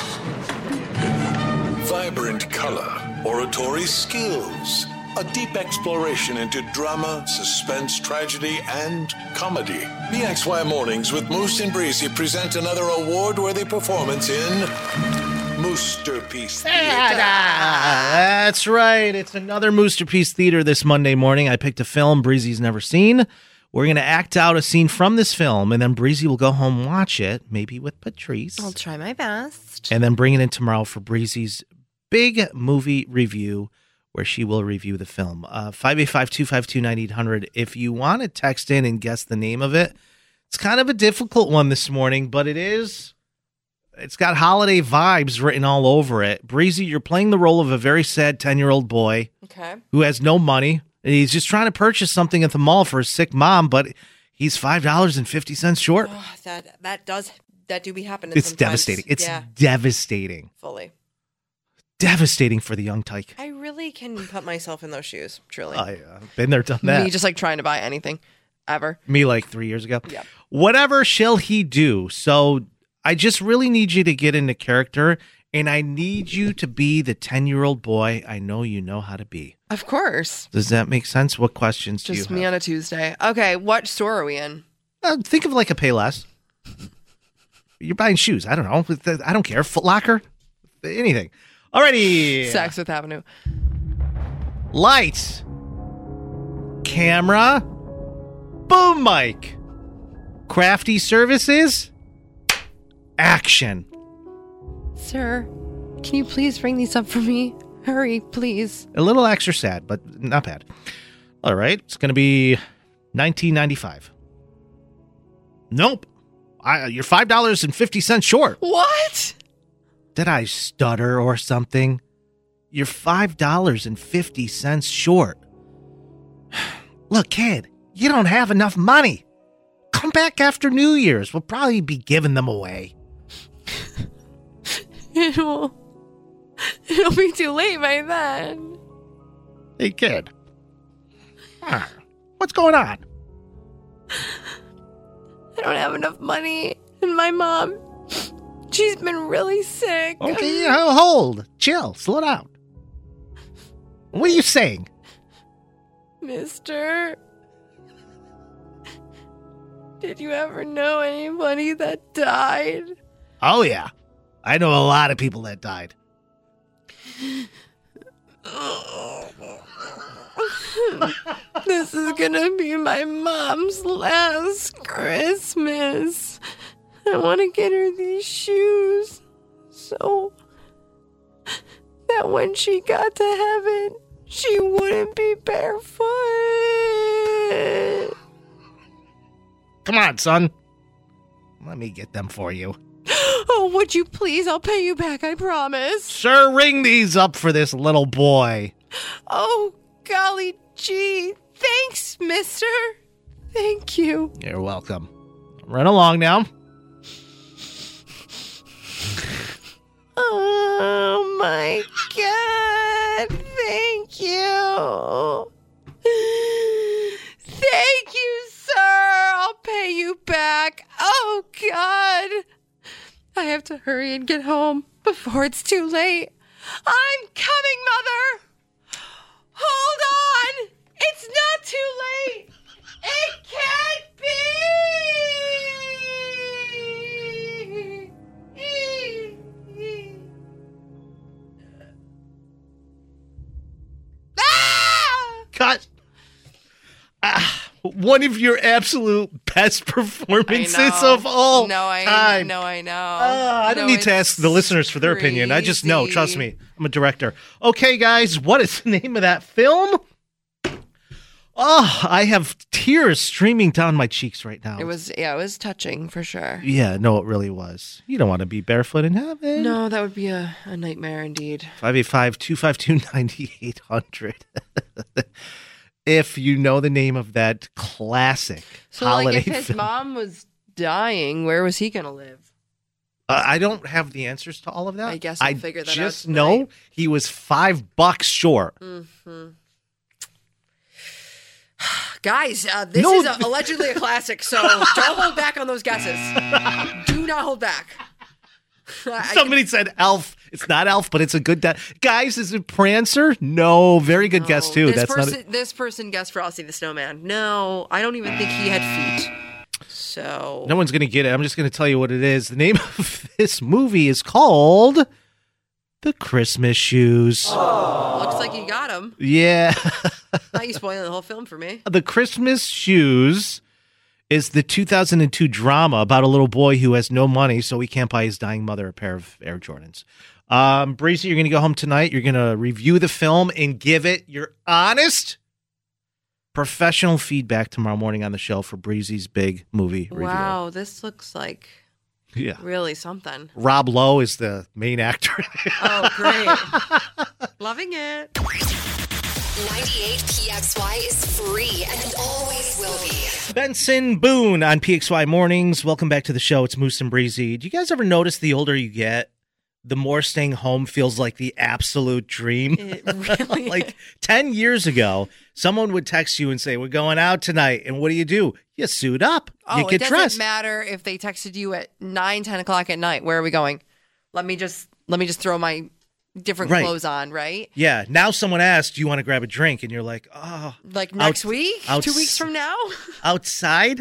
[SPEAKER 7] Vibrant color, oratory skills, a deep exploration into drama, suspense, tragedy, and comedy. P X Y Mornings with Moose and Breezy present another award-worthy performance in Moosterpiece Theater.
[SPEAKER 9] That's right. It's another Moosterpiece Theater this Monday morning. I picked a film Breezy's never seen. We're going to act out a scene from this film, and then Breezy will go home, watch it, maybe with Patrice.
[SPEAKER 10] I'll try my best.
[SPEAKER 9] And then bring it in tomorrow for Breezy's big movie review, where she will review the film. Uh, five eight five, two five two, nine eight hundred. If you want to text in and guess the name of it, it's kind of a difficult one this morning, but it is. It's got holiday vibes written all over it. Breezy, you're playing the role of a very sad ten-year-old boy
[SPEAKER 10] Okay.
[SPEAKER 9] who has no money, and he's just trying to purchase something at the mall for his sick mom, but he's five dollars and fifty cents short.
[SPEAKER 10] Oh, that that does that do be happening.
[SPEAKER 9] It's
[SPEAKER 10] sometimes.
[SPEAKER 9] devastating. It's
[SPEAKER 10] yeah,
[SPEAKER 9] devastating.
[SPEAKER 10] fully.
[SPEAKER 9] Devastating for the young tyke.
[SPEAKER 10] I really can put myself in those shoes. Truly.
[SPEAKER 9] I uh, been there, done that.
[SPEAKER 10] Me just like trying to buy anything, ever.
[SPEAKER 9] Me like three years ago.
[SPEAKER 10] Yep.
[SPEAKER 9] Whatever shall he do? So I just really need you to get into character, and I need you to be the ten-year-old boy I know you know how to be.
[SPEAKER 10] Of course.
[SPEAKER 9] Does that make sense? What questions do you
[SPEAKER 10] Just
[SPEAKER 9] have?
[SPEAKER 10] me on a Tuesday. Okay, what store are we in?
[SPEAKER 9] Uh, think of like a Payless. You're buying shoes. I don't know. I don't care. Foot Locker? Anything. Alrighty.
[SPEAKER 10] Saks Avenue.
[SPEAKER 9] Lights. Camera. Boom mic. Crafty services. Action.
[SPEAKER 10] Sir, can you please ring these up for me? Hurry, please.
[SPEAKER 9] A little extra sad, but not bad. All right. It's going to be nineteen ninety-five. Nope. I, you're five dollars and fifty cents short.
[SPEAKER 10] What?
[SPEAKER 9] Did I stutter or something? You're five dollars and fifty cents short. Look, kid, you don't have enough money. Come back after New Year's. We'll probably be giving them away.
[SPEAKER 10] It'll, it'll be too late by then.
[SPEAKER 9] Hey, kid. Ah, what's going on?
[SPEAKER 10] I don't have enough money. And my mom, she's been really sick.
[SPEAKER 9] Okay, yeah, hold. Chill. Slow down. What are you saying?
[SPEAKER 10] Mister, did you ever know anybody that died?
[SPEAKER 9] Oh, yeah. I know a lot of people that died.
[SPEAKER 10] This is gonna be my mom's last Christmas. I want to get her these shoes so that when she got to heaven, she wouldn't be barefoot.
[SPEAKER 9] Come on, son. Let me get them for you.
[SPEAKER 10] Oh, would you please? I'll pay you back, I promise.
[SPEAKER 9] Sure, ring these up for this little boy.
[SPEAKER 10] Oh, golly gee. Thanks, mister. Thank you.
[SPEAKER 9] You're welcome. Run along now.
[SPEAKER 10] Oh, my God. Thank you. Thank you, sir. I'll pay you back. Oh, God. I have to hurry and get home before it's too late. I'm coming, Mother. Hold on. It's not too late. It can't be.
[SPEAKER 9] Cut. Ah, one of your absolute best performances of all
[SPEAKER 10] no, I,
[SPEAKER 9] time.
[SPEAKER 10] No, I know.
[SPEAKER 9] Uh, I don't
[SPEAKER 10] no,
[SPEAKER 9] need to ask the listeners for their opinion. I just know. Trust me. I'm a director. Okay, guys, what is the name of that film? Oh, I have tears streaming down my cheeks right now.
[SPEAKER 10] It was, yeah, it was touching for sure.
[SPEAKER 9] Yeah, no, it really was. You don't want to be barefoot in heaven.
[SPEAKER 10] No, that would be a, a nightmare indeed.
[SPEAKER 9] five eight five, two five two, nine eight hundred. If you know the name of that classic
[SPEAKER 10] so,
[SPEAKER 9] holiday
[SPEAKER 10] like, if his
[SPEAKER 9] film.
[SPEAKER 10] mom was dying, where was he going to live?
[SPEAKER 9] Uh, I don't have the answers to all of that.
[SPEAKER 10] I guess I'll figure that out
[SPEAKER 9] I just
[SPEAKER 10] tonight.
[SPEAKER 9] know he was five bucks short.
[SPEAKER 10] Mm-hmm. Guys, uh, this
[SPEAKER 9] No.
[SPEAKER 10] is a, allegedly a classic, so don't hold back on those guesses. Do not hold back. I-
[SPEAKER 9] Somebody said Elf. It's not Elf, but it's a good. Da- Guys, is it Prancer? No, very good guess too.
[SPEAKER 10] This
[SPEAKER 9] That's
[SPEAKER 10] person,
[SPEAKER 9] not. A-
[SPEAKER 10] this person guessed Frosty the Snowman. No, I don't even think he had feet. So
[SPEAKER 9] no one's gonna get it. I'm just gonna tell you what it is. The name of this movie is called The Christmas Shoes.
[SPEAKER 10] looks like you got him.
[SPEAKER 9] Yeah.
[SPEAKER 10] Now you spoiling the whole film for me.
[SPEAKER 9] The Christmas Shoes is the two thousand two drama about a little boy who has no money, so he can't buy his dying mother a pair of Air Jordans. Um, Breezy, you're going to go home tonight. You're going to review the film and give it your honest, professional feedback tomorrow morning on the show for Breezy's big movie review.
[SPEAKER 10] Wow, this looks like
[SPEAKER 9] Yeah.
[SPEAKER 10] really something.
[SPEAKER 9] Rob Lowe is the main actor.
[SPEAKER 10] Oh, great. Loving it.
[SPEAKER 11] ninety-eight P X Y is free and always will be.
[SPEAKER 9] Benson Boone on P X Y Mornings. Welcome back to the show. It's Moose and Breezy. Do you guys ever notice the older you get, the more staying home feels like the absolute dream?
[SPEAKER 10] It really
[SPEAKER 9] Like ten years ago, someone would text you and say, we're going out tonight. And what do you do? You suit up.
[SPEAKER 10] Oh,
[SPEAKER 9] you
[SPEAKER 10] it
[SPEAKER 9] get
[SPEAKER 10] doesn't
[SPEAKER 9] dressed.
[SPEAKER 10] matter if they texted you at nine, ten o'clock at night. Where are we going? Let me just let me just throw my different
[SPEAKER 9] Right.
[SPEAKER 10] clothes on, right?
[SPEAKER 9] Yeah. Now someone asked, do you want to grab a drink? And you're like, oh.
[SPEAKER 10] Like next
[SPEAKER 9] Out-
[SPEAKER 10] week,
[SPEAKER 9] outs-
[SPEAKER 10] two weeks from now.
[SPEAKER 9] Outside?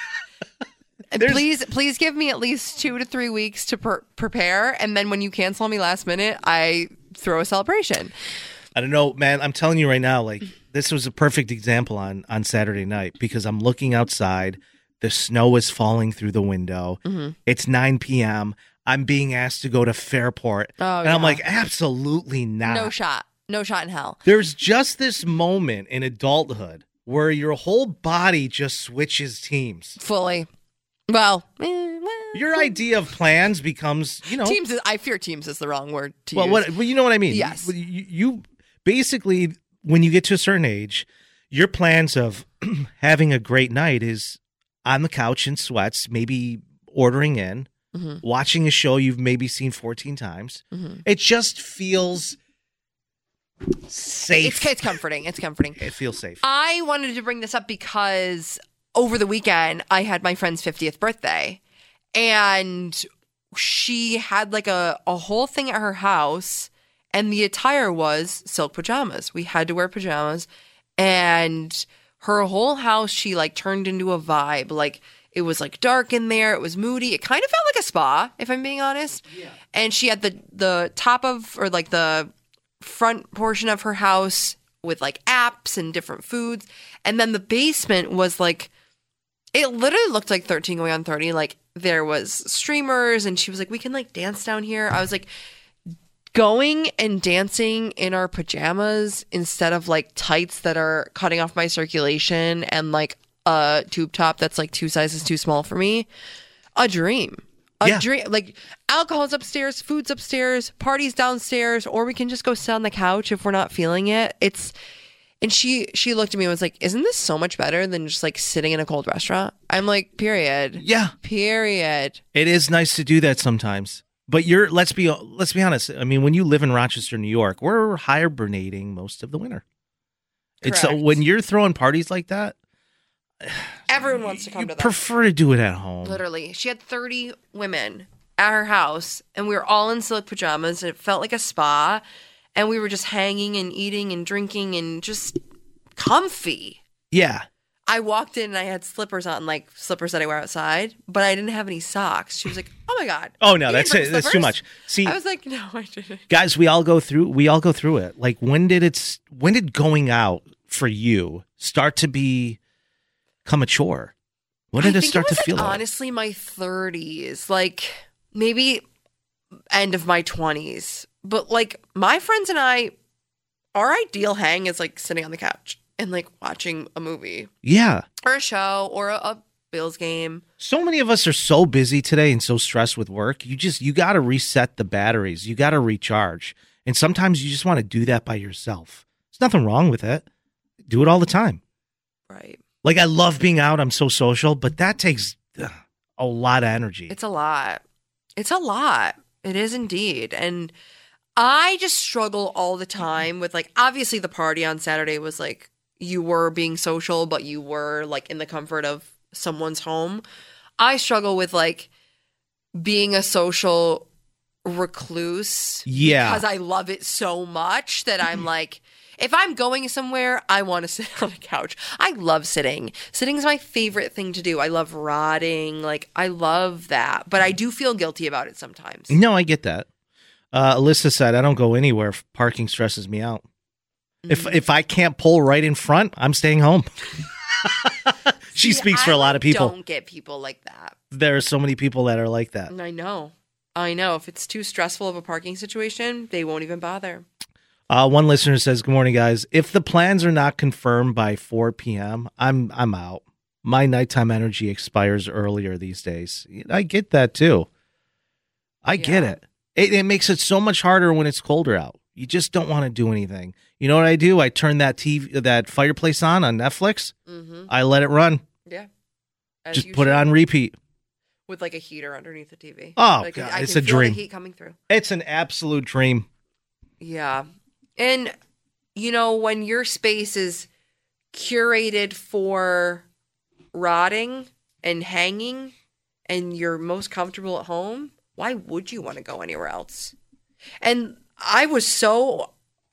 [SPEAKER 10] And please, please give me at least two to three weeks to per- prepare, and then when you cancel me last minute, I throw a celebration.
[SPEAKER 9] I don't know, man. I'm telling you right now, like, this was a perfect example on, on Saturday night because I'm looking outside. The snow is falling through the window.
[SPEAKER 10] Mhm.
[SPEAKER 9] It's nine p.m. I'm being asked to go to Fairport.
[SPEAKER 10] Oh,
[SPEAKER 9] and I'm
[SPEAKER 10] yeah.
[SPEAKER 9] like, absolutely not.
[SPEAKER 10] No shot, no shot in hell.
[SPEAKER 9] There's just this moment in adulthood where your whole body just switches teams.
[SPEAKER 10] Fully. Well, eh, well
[SPEAKER 9] Your idea of plans becomes, you know.
[SPEAKER 10] teams. Is, I fear teams is the wrong word to
[SPEAKER 9] Well,
[SPEAKER 10] use.
[SPEAKER 9] what, well, you know what I mean.
[SPEAKER 10] Yes.
[SPEAKER 9] You, you, you basically, when you get to a certain age, your plans of having a great night is on the couch in sweats, maybe ordering in,
[SPEAKER 10] Mhm.
[SPEAKER 9] watching a show you've maybe seen fourteen times.
[SPEAKER 10] Mhm.
[SPEAKER 9] It just feels safe.
[SPEAKER 10] It's, it's comforting. It's comforting.
[SPEAKER 9] It feels safe.
[SPEAKER 10] I wanted to bring this up because over the weekend I had my friend's fiftieth birthday, and she had like a, a whole thing at her house, and the attire was silk pajamas. We had to wear pajamas, and her whole house, she like turned into a vibe. Like It was like dark in there. It was moody. It kind of felt like a spa, if I'm being honest. Yeah. And she had the the top of, or like the front portion of her house with like apps and different foods. And then the basement was like, it literally looked like thirteen going on thirty. Like there was streamers and she was like, we can like dance down here. I was like, going and dancing in our pajamas instead of like tights that are cutting off my circulation and like a tube top that's like two sizes too small for me. A dream. A
[SPEAKER 9] Yeah.
[SPEAKER 10] dream. Like alcohol's upstairs, food's upstairs, parties downstairs, or we can just go sit on the couch if we're not feeling it. It's and she she looked at me and was like, isn't this so much better than just like sitting in a cold restaurant? I'm like, period.
[SPEAKER 9] Yeah.
[SPEAKER 10] Period.
[SPEAKER 9] It is nice to do that sometimes. But you're let's be let's be honest. I mean, when you live in Rochester, New York, we're hibernating most of the winter. It's so
[SPEAKER 10] Correct.
[SPEAKER 9] when you're throwing parties like that,
[SPEAKER 10] Everyone wants to come to that.
[SPEAKER 9] prefer to do it at home.
[SPEAKER 10] Literally. She had thirty women at her house, and we were all in silk pajamas, and it felt like a spa, and we were just hanging and eating and drinking and just comfy.
[SPEAKER 9] Yeah.
[SPEAKER 10] I walked in and I had slippers on, like slippers that I wear outside, but I didn't have any socks. She was like, oh my God.
[SPEAKER 9] Oh no,
[SPEAKER 10] you
[SPEAKER 9] that's
[SPEAKER 10] didn't
[SPEAKER 9] it.
[SPEAKER 10] bring
[SPEAKER 9] That's too
[SPEAKER 10] slippers?"
[SPEAKER 9] much. See,
[SPEAKER 10] I was like, no, I didn't.
[SPEAKER 9] guys, we all go through we all go through it. Like when did it's when did going out for you start to be become a chore? When did
[SPEAKER 10] I
[SPEAKER 9] it
[SPEAKER 10] think
[SPEAKER 9] start
[SPEAKER 10] it was
[SPEAKER 9] to feel
[SPEAKER 10] like,
[SPEAKER 9] like?
[SPEAKER 10] honestly my thirties, like maybe end of my twenties. But like my friends and I, our ideal hang is like sitting on the couch and like watching a movie
[SPEAKER 9] Yeah.
[SPEAKER 10] or a show or a, a Bills game.
[SPEAKER 9] So many of us are so busy today and so stressed with work. You just you got to reset the batteries. You got to recharge. And sometimes you just want to do that by yourself. There's nothing wrong with it. Do it all the time.
[SPEAKER 10] Right.
[SPEAKER 9] Like I love being out. I'm so social, but that takes ugh, a lot of energy.
[SPEAKER 10] It's a lot. It's a lot. It is indeed. And I just struggle all the time with like, obviously the party on Saturday was like, you were being social, but you were like in the comfort of someone's home. I struggle with like being a social recluse.
[SPEAKER 9] Yeah.
[SPEAKER 10] Because I love it so much that I'm like, if I'm going somewhere, I want to sit on a couch. I love sitting. Sitting is my favorite thing to do. I love rotting. Like, I love that. But I do feel guilty about it sometimes.
[SPEAKER 9] No, I get that. Uh, Alyssa said, I don't go anywhere if parking stresses me out.
[SPEAKER 10] Mm-hmm.
[SPEAKER 9] If if I can't pull right in front, I'm staying home. She
[SPEAKER 10] See,
[SPEAKER 9] speaks for
[SPEAKER 10] I,
[SPEAKER 9] a lot of people.
[SPEAKER 10] don't get people like that.
[SPEAKER 9] There are so many people that are like that.
[SPEAKER 10] And I know. I know. If it's too stressful of a parking situation, they won't even bother.
[SPEAKER 9] Uh, one listener says, "Good morning, guys. If the plans are not confirmed by four p.m., I'm I'm out. My nighttime energy expires earlier these days." I get that too. I get it. it. It makes it so much harder when it's colder out. You just don't want to do anything. You know what I do? I turn that T V, that fireplace on on Netflix.
[SPEAKER 10] Mm-hmm.
[SPEAKER 9] I let it run.
[SPEAKER 10] Yeah. As
[SPEAKER 9] Just
[SPEAKER 10] you
[SPEAKER 9] put it
[SPEAKER 10] should.
[SPEAKER 9] on repeat.
[SPEAKER 10] With like a heater underneath the T V.
[SPEAKER 9] Oh,
[SPEAKER 10] like,
[SPEAKER 9] God,
[SPEAKER 10] I
[SPEAKER 9] it's
[SPEAKER 10] can
[SPEAKER 9] a
[SPEAKER 10] feel
[SPEAKER 9] dream.
[SPEAKER 10] The heat coming through.
[SPEAKER 9] It's an absolute dream.
[SPEAKER 10] Yeah. And, you know, when your space is curated for rotting and hanging and you're most comfortable at home, why would you want to go anywhere else? And I was so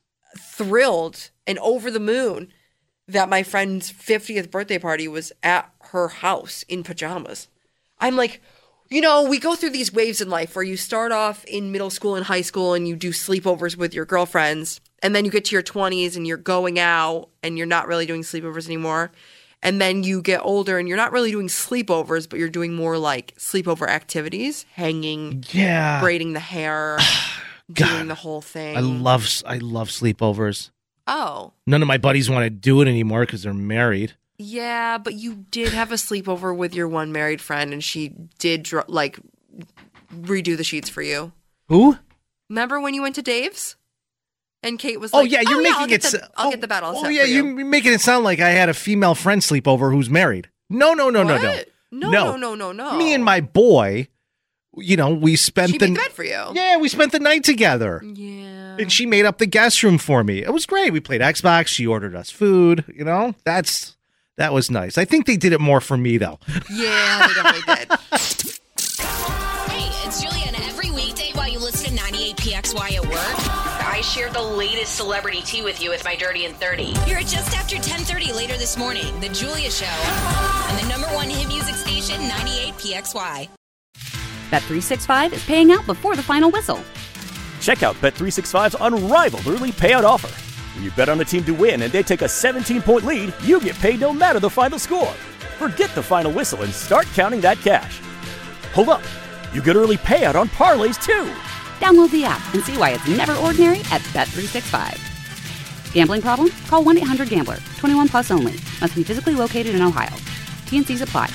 [SPEAKER 10] thrilled and over the moon that my friend's fiftieth birthday party was at her house in pajamas. I'm like, you know, we go through these waves in life where you start off in middle school and high school and you do sleepovers with your girlfriends. And then you get to your twenties and you're going out and you're not really doing sleepovers anymore. And then you get older and you're not really doing sleepovers, but you're doing more like sleepover activities, hanging,
[SPEAKER 9] Yeah.
[SPEAKER 10] braiding the hair, doing the whole thing.
[SPEAKER 9] I love I love sleepovers.
[SPEAKER 10] Oh,
[SPEAKER 9] None of my buddies want to do it anymore because they're married.
[SPEAKER 10] yeah, but you did have a sleepover with your one married friend and she did dr- like redo the sheets for you.
[SPEAKER 9] Who?
[SPEAKER 10] Remember when you went to Dave's? And Kate was
[SPEAKER 9] Oh
[SPEAKER 10] like,
[SPEAKER 9] yeah, you're
[SPEAKER 10] I'll
[SPEAKER 9] making
[SPEAKER 10] get
[SPEAKER 9] it.
[SPEAKER 10] the,
[SPEAKER 9] s-
[SPEAKER 10] I'll
[SPEAKER 9] oh,
[SPEAKER 10] get the bed all
[SPEAKER 9] oh
[SPEAKER 10] set
[SPEAKER 9] yeah,
[SPEAKER 10] for you.
[SPEAKER 9] you're making it sound like I had a female friend sleepover who's married. No, no, no, no, no,
[SPEAKER 10] What? No, no, no, no, no.
[SPEAKER 9] Me and my boy, you know, we spent
[SPEAKER 10] She
[SPEAKER 9] the
[SPEAKER 10] made the bed for you.
[SPEAKER 9] Yeah, we spent the night together.
[SPEAKER 10] Yeah.
[SPEAKER 9] And she made up the guest room for me. It was great. We played Xbox. She ordered us food. You know, that's that was nice. I think they did it more for me though.
[SPEAKER 10] Yeah, they definitely did.
[SPEAKER 11] Hey, it's Julian every weekday while you listen to ninety-eight P P X Y at work? I shared the latest celebrity tea with you with my Dirty and thirty. You're just after ten thirty later this morning, The Julia Show, on the number one hit music station, ninety-eight P X Y.
[SPEAKER 1] Bet three sixty-five is paying out before the final whistle.
[SPEAKER 2] Check out Bet three sixty-five's unrivaled early payout offer. When you bet on a team to win and they take a seventeen-point lead, you get paid no matter the final score. Forget the final whistle and start counting that cash. Hold up. You get early payout on parlays, too.
[SPEAKER 1] Download the app and see why it's never ordinary at Bet three sixty-five. Gambling problem? Call one eight hundred gambler. twenty-one plus only. Must be physically located in Ohio. T N Cs apply.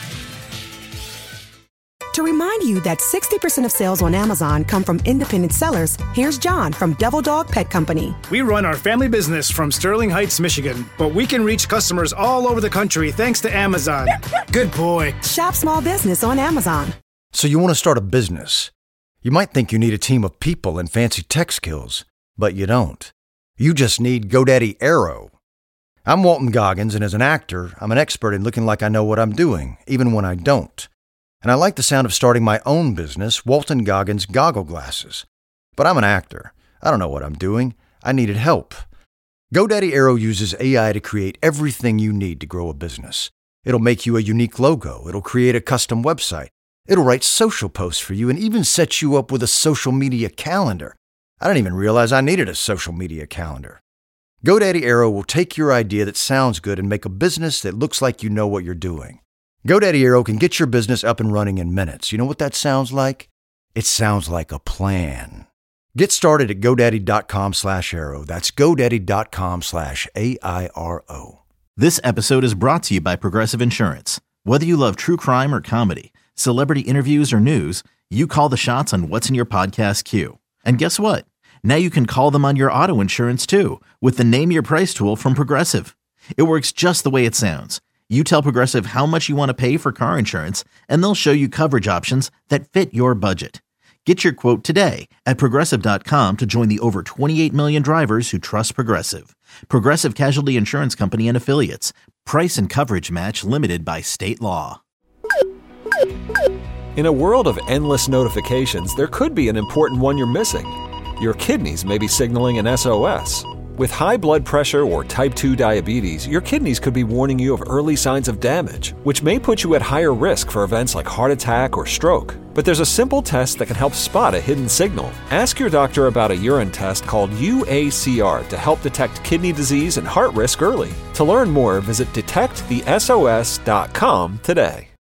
[SPEAKER 3] To remind you that sixty percent of sales on Amazon come from independent sellers, here's John from Devil Dog Pet Company.
[SPEAKER 4] We run our family business from Sterling Heights, Michigan, but we can reach customers all over the country thanks to Amazon. Good boy.
[SPEAKER 3] Shop small business on Amazon.
[SPEAKER 5] So you want to start a business. You might think you need a team of people and fancy tech skills, but you don't. You just need GoDaddy Aero. I'm Walton Goggins, and as an actor, I'm an expert in looking like I know what I'm doing, even when I don't. And I like the sound of starting my own business, Walton Goggins Goggle Glasses. But I'm an actor. I don't know what I'm doing. I needed help. GoDaddy Aero uses A I to create everything you need to grow a business. It'll make you a unique logo. It'll create a custom website. It'll write social posts for you and even set you up with a social media calendar. I didn't even realize I needed a social media calendar. GoDaddy Aero will take your idea that sounds good and make a business that looks like you know what you're doing. GoDaddy Aero can get your business up and running in minutes. You know what that sounds like? It sounds like a plan. Get started at GoDaddy.com slash Aero. That's GoDaddy.com slash A I R O.
[SPEAKER 6] This episode is brought to you by Progressive Insurance. Whether you love true crime or comedy, celebrity interviews or news, you call the shots on what's in your podcast queue. And guess what? Now you can call them on your auto insurance too with the Name Your Price tool from Progressive. It works just the way it sounds. You tell Progressive how much you want to pay for car insurance, and they'll show you coverage options that fit your budget. Get your quote today at Progressive dot com to join the over twenty-eight million drivers who trust Progressive. Progressive Casualty Insurance Company and Affiliates. Price and coverage match limited by state law.
[SPEAKER 19] In a world of endless notifications, there could be an important one you're missing. Your kidneys may be signaling an S O S. With high blood pressure or type two diabetes, your kidneys could be warning you of early signs of damage, which may put you at higher risk for events like heart attack or stroke. But there's a simple test that can help spot a hidden signal. Ask your doctor about a urine test called U A C R to help detect kidney disease and heart risk early. To learn more, visit detect the S O S dot com today.